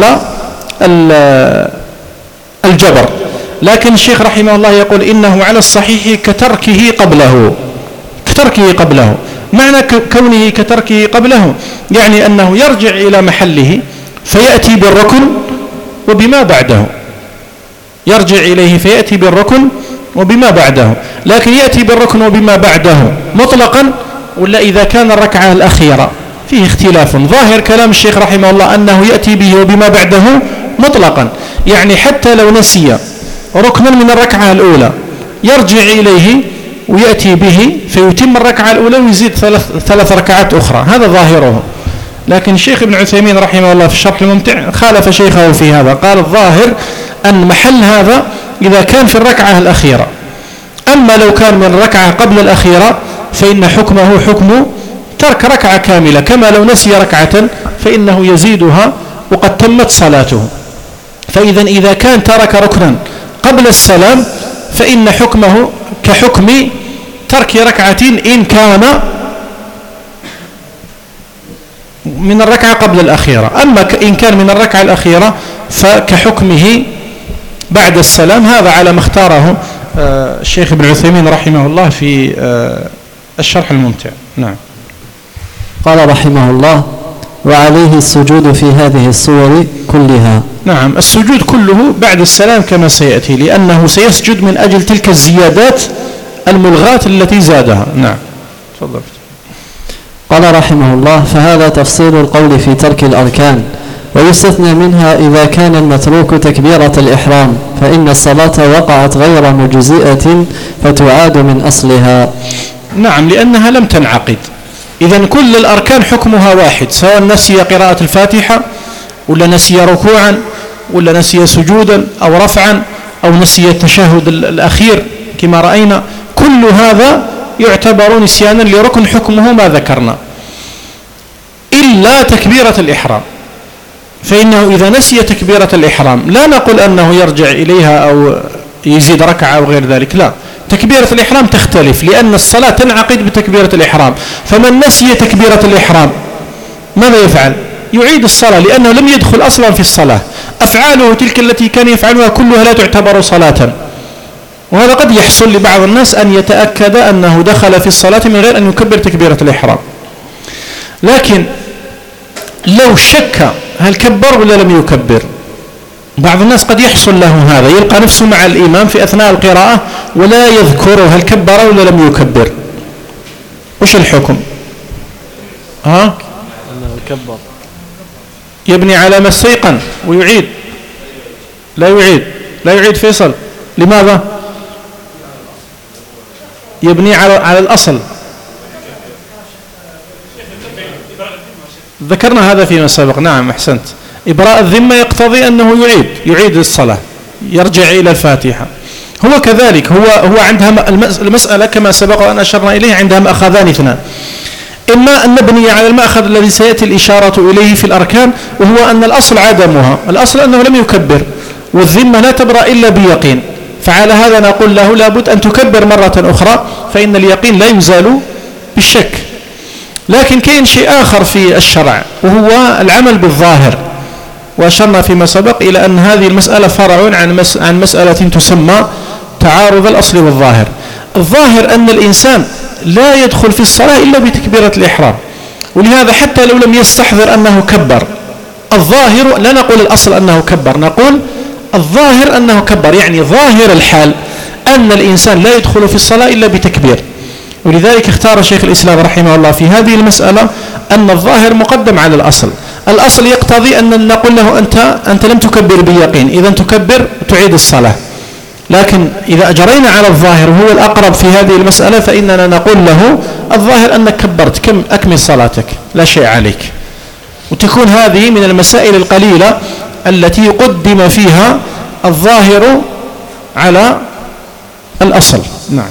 الجبر. لكن الشيخ رحمه الله يقول إنه على الصحيح كتركه قبله كتركه قبله معنى كونه كتركه قبله يعني أنه يرجع إلى محله فيأتي بالركن وبما بعده، يرجع إليه فيأتي بالركن وبما بعده. لكن يأتي بالركن وبما بعده مطلقا ولا إذا كان الركعة الأخيرة؟ فيه اختلاف. ظاهر كلام الشيخ رحمه الله أنه يأتي به وبما بعده مطلقا، يعني حتى لو نسي ركنا من الركعة الأولى يرجع إليه ويأتي به فيتم الركعة الأولى ويزيد ثلاث, ثلاث ركعات أخرى. هذا ظاهره. لكن الشيخ ابن عثيمين رحمه الله في الشرح الممتع خالف شيخه في هذا، قال الظاهر أن محل هذا إذا كان في الركعة الأخيرة، أما لو كان من الركعة قبل الأخيرة فإن حكمه حكم ترك ركعة كاملة، كما لو نسي ركعة فإنه يزيدها وقد تمت صلاته. فإذا إذا كان ترك ركنا قبل السلام فإن حكمه كحكم ترك ركعة إن كان من الركعة قبل الأخيرة، أما إن كان من الركعة الأخيرة فكحكمه بعد السلام. هذا على ما اختاره الشيخ ابن عثيمين رحمه الله في الشرح الممتع. نعم. قال رحمه الله: وعليه السجود في هذه الصور كلها. نعم، السجود كله بعد السلام كما سيأتي، لأنه سيسجد من أجل تلك الزيادات الملغاة التي زادها. نعم. تفضل. قال رحمه الله: فهذا تفصيل القول في ترك الأركان، ويستثنى منها إذا كان المتروك تكبيرة الإحرام، فإن الصلاة وقعت غير مجزئة فتعاد من أصلها. نعم، لأنها لم تنعقد. إذن كل الأركان حكمها واحد، سواء نسي قراءة الفاتحة ولا نسي ركوعا ولا نسي سجودا أو رفعا أو نسي التشهد الأخير كما رأينا، كل هذا يعتبر نسيانا لركن حكمه ما ذكرنا، إلا تكبيرة الإحرام. فإنه إذا نسي تكبيرة الإحرام لا نقول أنه يرجع إليها أو يزيد ركعة أو غير ذلك، لا، تكبيرة الإحرام تختلف، لأن الصلاة تنعقد بتكبيرة الإحرام، فمن نسي تكبيرة الإحرام ماذا يفعل؟ يعيد الصلاة، لأنه لم يدخل أصلا في الصلاة. أفعاله تلك التي كان يفعلها كلها لا تعتبر صلاة. وهذا قد يحصل لبعض الناس أن يتأكد أنه دخل في الصلاة من غير أن يكبر تكبيرة الإحرام. لكن لو شك هل كبر ولا لم يكبر، بعض الناس قد يحصل له هذا، يلقى نفسه مع الإمام في أثناء القراءة ولا يذكر هل كبر ولا لم يكبر، وش الحكم؟ ها؟ أنه كبر. يبني على ما استيقن ويعيد. لا يعيد لا يعيد فيصل. لماذا؟ يبني على على الأصل. ذكرنا هذا فيما سبق. نعم أحسنت. إبراء الذمة يقتضي أنه يعيد يعيد الصلاة، يرجع إلى الفاتحة. هو كذلك، هو هو عندها المسألة كما سبق وأن أشرنا إليه، عندها مأخذان اثنان: إما أن نبني على المأخذ الذي سيأتي الإشارة إليه في الأركان، وهو أن الأصل عدمها، الأصل أنه لم يكبر، والذمة لا تبرأ إلا بيقين، فعلى هذا نقول له لابد أن تكبر مرة أخرى، فإن اليقين لا يزال بالشك. لكن كاين شيء آخر في الشرع، وهو العمل بالظاهر، وأشرنا فيما سبق إلى أن هذه المسألة فرع عن مس عن مسألة تسمى تعارض الأصل والظاهر. الظاهر أن الإنسان لا يدخل في الصلاة إلا بتكبيرة الإحرام، ولهذا حتى لو لم يستحضر أنه كبر، الظاهر لا نقول الأصل أنه كبر، نقول الظاهر أنه كبر، يعني ظاهر الحال أن الإنسان لا يدخل في الصلاة إلا بتكبير. ولذلك اختار شيخ الإسلام رحمه الله في هذه المسألة أن الظاهر مقدم على الأصل. الأصل يقتضي أن نقول له أنت أنت لم تكبر بيقين، إذا تكبر تعيد الصلاة. لكن إذا أجرينا على الظاهر وهو الأقرب في هذه المسألة، فإننا نقول له الظاهر أنك كبرت، كم أكمل صلاتك لا شيء عليك. وتكون هذه من المسائل القليلة التي قدم فيها الظاهر على الأصل. نعم.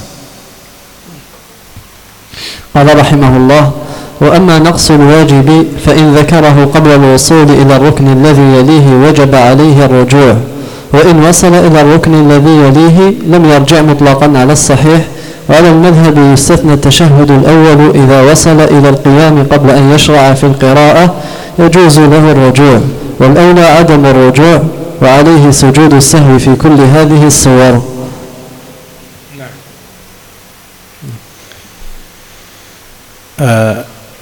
قال رحمه الله: وأما نقص الواجب فإن ذكره قبل الوصول إلى الركن الذي يليه وجب عليه الرجوع، وإن وصل إلى الركن الذي يليه لم يرجع مطلقا على الصحيح. وعلى المذهب يستثنى التشهد الأول إذا وصل إلى القيام قبل أن يشرع في القراءة يجوز له الرجوع، والأولى عدم الرجوع، وعليه سجود السهو في كل هذه الصور. آه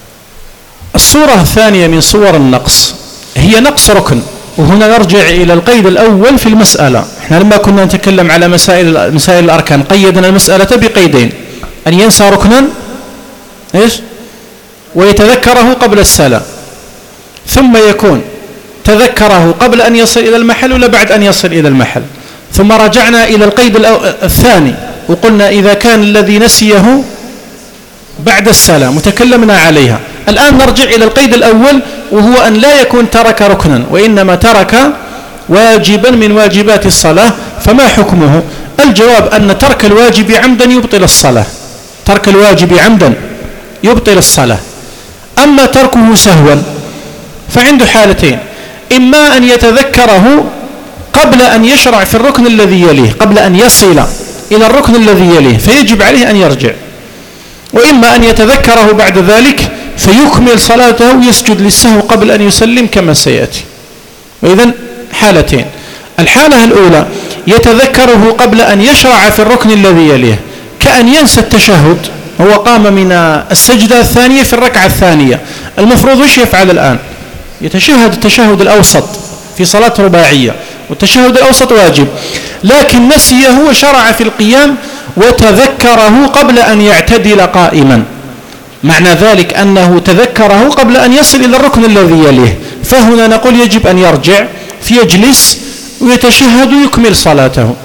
الصورة الثانية من صور النقص هي نقص ركن، وهنا نرجع إلى القيد الأول في المسألة. احنا لما كنا نتكلم على مسائل مسائل الأركان قيدنا المسألة بقيدين: أن ينسى ركنا إيش ويتذكره قبل السلام، ثم يكون تذكره قبل أن يصل إلى المحل ولا بعد أن يصل إلى المحل. ثم رجعنا إلى القيد الثاني وقلنا إذا كان الذي نسيه بعد السلام وتكلمنا عليها. الآن نرجع إلى القيد الأول، وهو أن لا يكون ترك ركنا وإنما ترك واجبا من واجبات الصلاة. فما حكمه؟ الجواب أن ترك الواجب عمدا يبطل الصلاة، ترك الواجب عمدا يبطل الصلاة. أما تركه سهوا فعنده حالتين: إما أن يتذكره قبل أن يشرع في الركن الذي يليه، قبل أن يصل إلى الركن الذي يليه فيجب عليه أن يرجع، وإما أن يتذكره بعد ذلك فيكمل صلاته ويسجد للسهو قبل أن يسلم كما سيأتي. وإذن حالتين: الحالة الأولى يتذكره قبل أن يشرع في الركن الذي يليه، كأن ينسى التشهد، هو قام من السجدة الثانية في الركعة الثانية، المفروض وش يفعل الآن؟ يتشهد التشهد الأوسط في صلاة رباعية، والتشهد الأوسط واجب، لكن نسيه وشرع في القيام وتذكره قبل أن يعتدل قائما. معنى ذلك أنه تذكره قبل أن يصل إلى الركن الذي يليه، فهنا نقول يجب أن يرجع فيجلس ويتشهد ويكمل صلاته.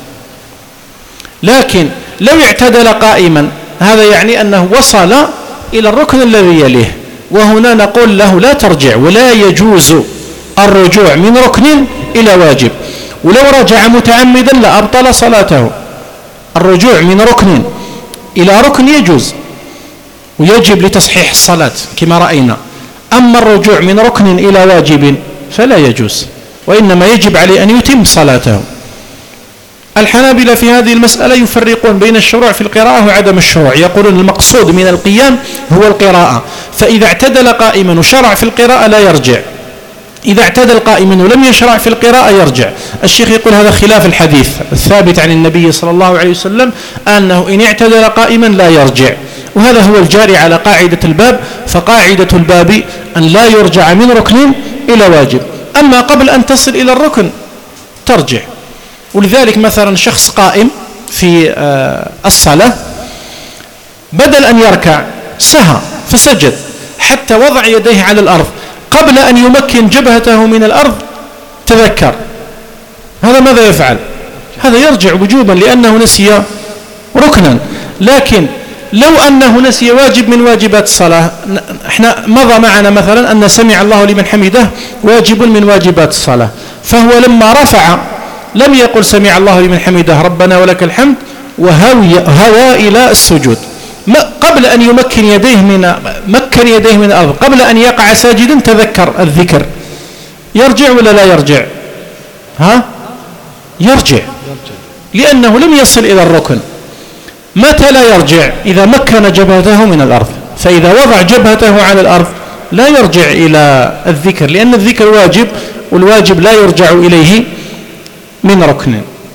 لكن لو اعتدل قائما هذا يعني أنه وصل إلى الركن الذي يليه، وهنا نقول له لا ترجع، ولا يجوز الرجوع من ركن إلى واجب. ولو رجع متعمدا لأبطل صلاته. الرجوع من ركن إلى ركن يجوز ويجب لتصحيح الصلاة كما رأينا، أما الرجوع من ركن إلى واجب فلا يجوز، وإنما يجب عليه أن يتم صلاته. الحنابلة في هذه المسألة يفرقون بين الشروع في القراءة وعدم الشروع، يقولون المقصود من القيام هو القراءة، فإذا اعتدل قائما وشرع في القراءة لا يرجع، إذا اعتدل قائما ولم يشرع في القراءة يرجع. الشيخ يقول هذا خلاف الحديث الثابت عن النبي صلى الله عليه وسلم أنه إن اعتدل قائما لا يرجع، وهذا هو الجاري على قاعدة الباب، فقاعدة الباب أن لا يرجع من ركن إلى واجب، أما قبل أن تصل إلى الركن ترجع. ولذلك مثلا شخص قائم في الصلاة بدل أن يركع سهى فسجد حتى وضع يديه على الأرض، قبل أن يمكن جبهته من الأرض تذكر، هذا ماذا يفعل؟ هذا يرجع وجوبا لأنه نسي ركنا. لكن لو أنه نسي واجب من واجبات الصلاة، احنا مضى معنا مثلا أن سمع الله لمن حمده واجب من واجبات الصلاة، فهو لما رفع لم يقل سمع الله لمن حمده ربنا ولك الحمد وهوى هوى إلى السجود، قبل أن يمكن يديه من مكن يديه من الأرض، قبل أن يقع ساجدا تذكر الذكر، يرجع ولا لا يرجع؟ ها؟ يرجع لأنه لم يصل إلى الركن. متى لا يرجع؟ إذا مكن جبهته من الأرض، فإذا وضع جبهته على الأرض لا يرجع إلى الذكر، لأن الذكر واجب والواجب لا يرجع إليه من ركن.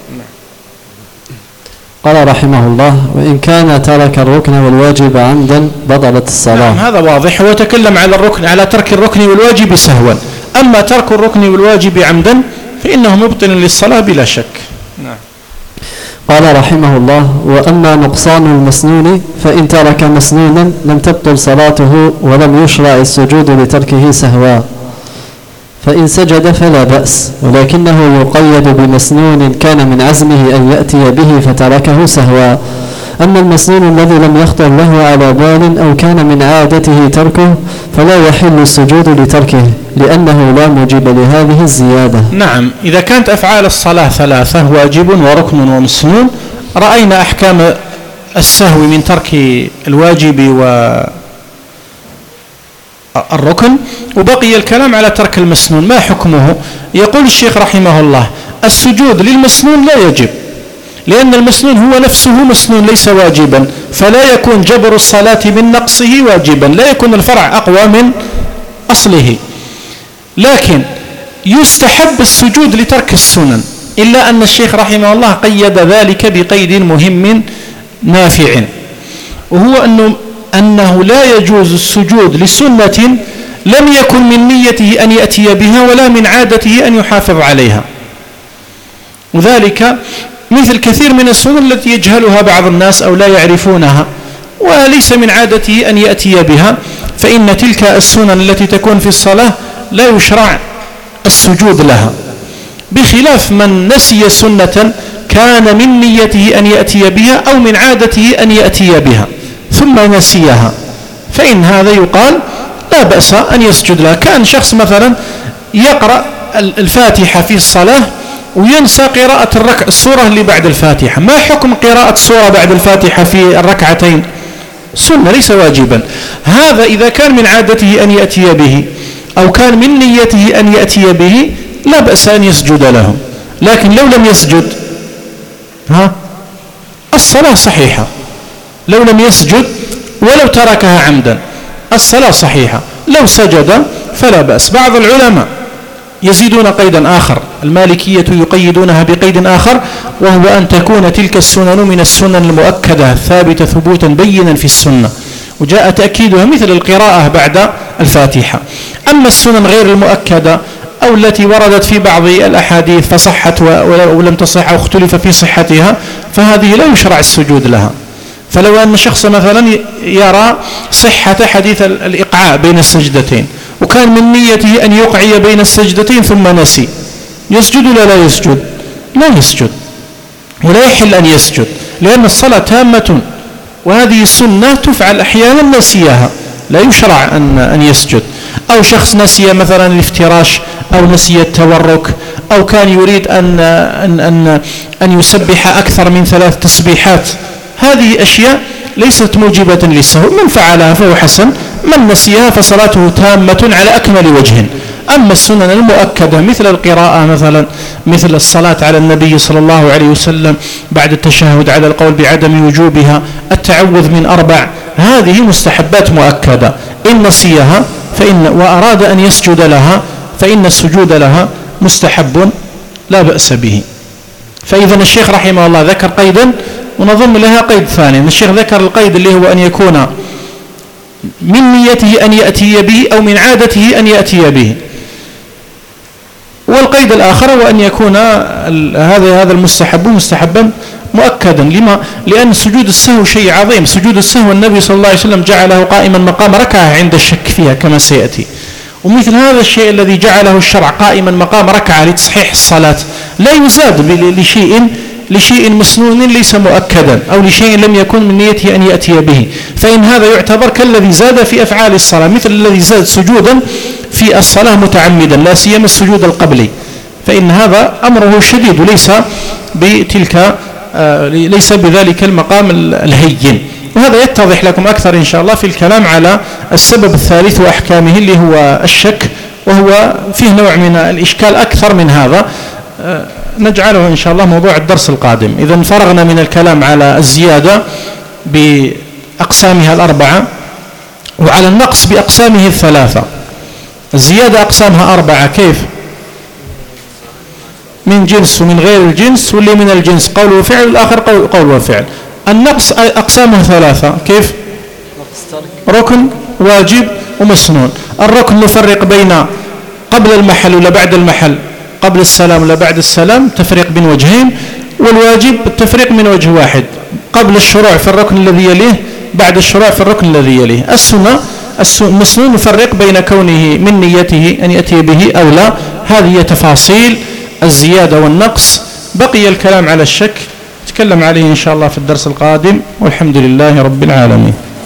قال رحمه الله وإن كان ترك الركن والواجب عمدا بطلت الصلاة. نعم هذا واضح، هو تكلم على الركن على ترك الركن والواجب سهوا، أما ترك الركن والواجب عمدا فإنه مبطل للصلاة بلا شك. نعم. قال رحمه الله وأما نقصان المسنون فإن ترك مسنونا لم تبطل صلاته ولم يشرع السجود لتركه سهوا، فإن سجد فلا بأس، ولكنه يقيد بمسنون كان من عزمه أن يأتي به فتركه سهوا. أما المسنون الذي لم يخطر له على بال أو كان من عادته تركه فلا يحل السجود لتركه لأنه لا موجب لهذه الزيادة. نعم، إذا كانت أفعال الصلاة ثلاثة واجب وركن ومسنون، رأينا أحكام السهو من ترك الواجب والركن، وبقي الكلام على ترك المسنون ما حكمه؟ يقول الشيخ رحمه الله السجود للمسنون لا يجب، لأن المسنون هو نفسه مسنون ليس واجبا، فلا يكون جبر الصلاة من نقصه واجبا، لا يكون الفرع أقوى من أصله. لكن يستحب السجود لترك السنن، إلا أن الشيخ رحمه الله قيد ذلك بقيد مهم نافع، وهو أنه, أنه لا يجوز السجود لسنة لم يكن من نيته أن يأتي بها ولا من عادته أن يحافظ عليها، وذلك مثل كثير من السنن التي يجهلها بعض الناس أو لا يعرفونها وليس من عادته أن يأتي بها، فإن تلك السنن التي تكون في الصلاة لا يشرع السجود لها، بخلاف من نسي سنة كان من نيته أن يأتي بها أو من عادته أن يأتي بها ثم نسيها، فإن هذا يقال لا بأس أن يسجد لها. كان شخص مثلا يقرأ الفاتحة في الصلاة وينسى قراءة الركع السورة اللي بعد الفاتحة، ما حكم قراءة السورة بعد الفاتحة في الركعتين؟ سنة ليس واجبا. هذا إذا كان من عادته أن يأتي به أو كان من نيته أن يأتي به لا بأس أن يسجد له، لكن لو لم يسجد ها الصلاة صحيحة، لو لم يسجد ولو تركها عمدا الصلاة صحيحة، لو سجد فلا بأس. بعض العلماء يزيدون قيدا آخر، المالكية يقيدونها بقيد آخر، وهو أن تكون تلك السنن من السنن المؤكدة الثابتة ثبوتا بينا في السنة وجاء تأكيدها مثل القراءة بعد الفاتحة. أما السنن غير المؤكدة أو التي وردت في بعض الأحاديث فصحت ولم تصح أو اختلف في صحتها فهذه لا يشرع السجود لها. فلو أن شخص مثلا يرى صحة حديث الإقعاء بين السجدتين وكان من نيته أن يقعي بين السجدتين ثم نسي، يسجد ولا لا يسجد؟ لا يسجد، ولا يحل أن يسجد، لأن الصلاة تامة، وهذه السنة تفعل أحيانا نسيها لا يشرع أن أن يسجد. أو شخص نسي مثلا الافتراش أو نسي التورك أو كان يريد أن أن أن أن يسبح أكثر من ثلاث تسبيحات، هذه أشياء ليست موجبة للسهو، من فعلها فهو حسن، من نسيها فصلاته تامة على أكمل وجه. أما السنن المؤكدة مثل القراءة مثلا، مثل الصلاة على النبي صلى الله عليه وسلم بعد التشهد على القول بعدم وجوبها، التعوذ من أربع، هذه مستحبات مؤكدة، إن نسيها فإن وأراد أن يسجد لها فإن السجود لها مستحب لا بأس به. فإذا الشيخ رحمه الله ذكر قيدا ونضم لها قيد ثاني. الشيخ ذكر القيد اللي هو أن يكون من نيته أن يأتي به أو من عادته أن يأتي به، والقيد الآخر هو أن يكون هذا هذا المستحب مستحبا مؤكدا. لما؟ لأن سجود السهو شيء عظيم. سجود السهو النبي صلى الله عليه وسلم جعله قائما مقام ركعة عند الشك فيها كما سيأتي، ومثل هذا الشيء الذي جعله الشرع قائما مقام ركعة لتصحيح الصلاة لا يزاد لشيء لشيء مسنون ليس مؤكدا أو لشيء لم يكن من نيته أن يأتي به، فإن هذا يعتبر كالذي زاد في أفعال الصلاة، مثل الذي زاد سجودا في الصلاة متعمدا لا سيما السجود القبلي، فإن هذا أمره شديد وليس بتلك آه ليس بذلك المقام الهين. وهذا يتضح لكم أكثر إن شاء الله في الكلام على السبب الثالث وأحكامه اللي هو الشك، وهو فيه نوع من الإشكال أكثر من هذا، آه نجعله إن شاء الله موضوع الدرس القادم. إذا فرغنا من الكلام على الزيادة بأقسامها الأربعة وعلى النقص بأقسامه الثلاثة. الزيادة أقسامها أربعة، كيف؟ من جنس ومن غير الجنس واللي من الجنس قول وفعل والآخر قول, قول وفعل. النقص أقسامه ثلاثة، كيف؟ ركن واجب ومسنون. الركن نفرق بين قبل المحل ولا بعد المحل، قبل السلام ولا بعد السلام، تفريق بين وجهين، والواجب التفريق من وجه واحد، قبل الشروع في الركن الذي يليه، بعد الشروع في الركن الذي يليه. السنة المسنون نفرق بين كونه من نيته أن يأتي به أو لا. هذه تفاصيل الزيادة والنقص. بقي الكلام على الشك نتكلم عليه إن شاء الله في الدرس القادم، والحمد لله رب العالمين.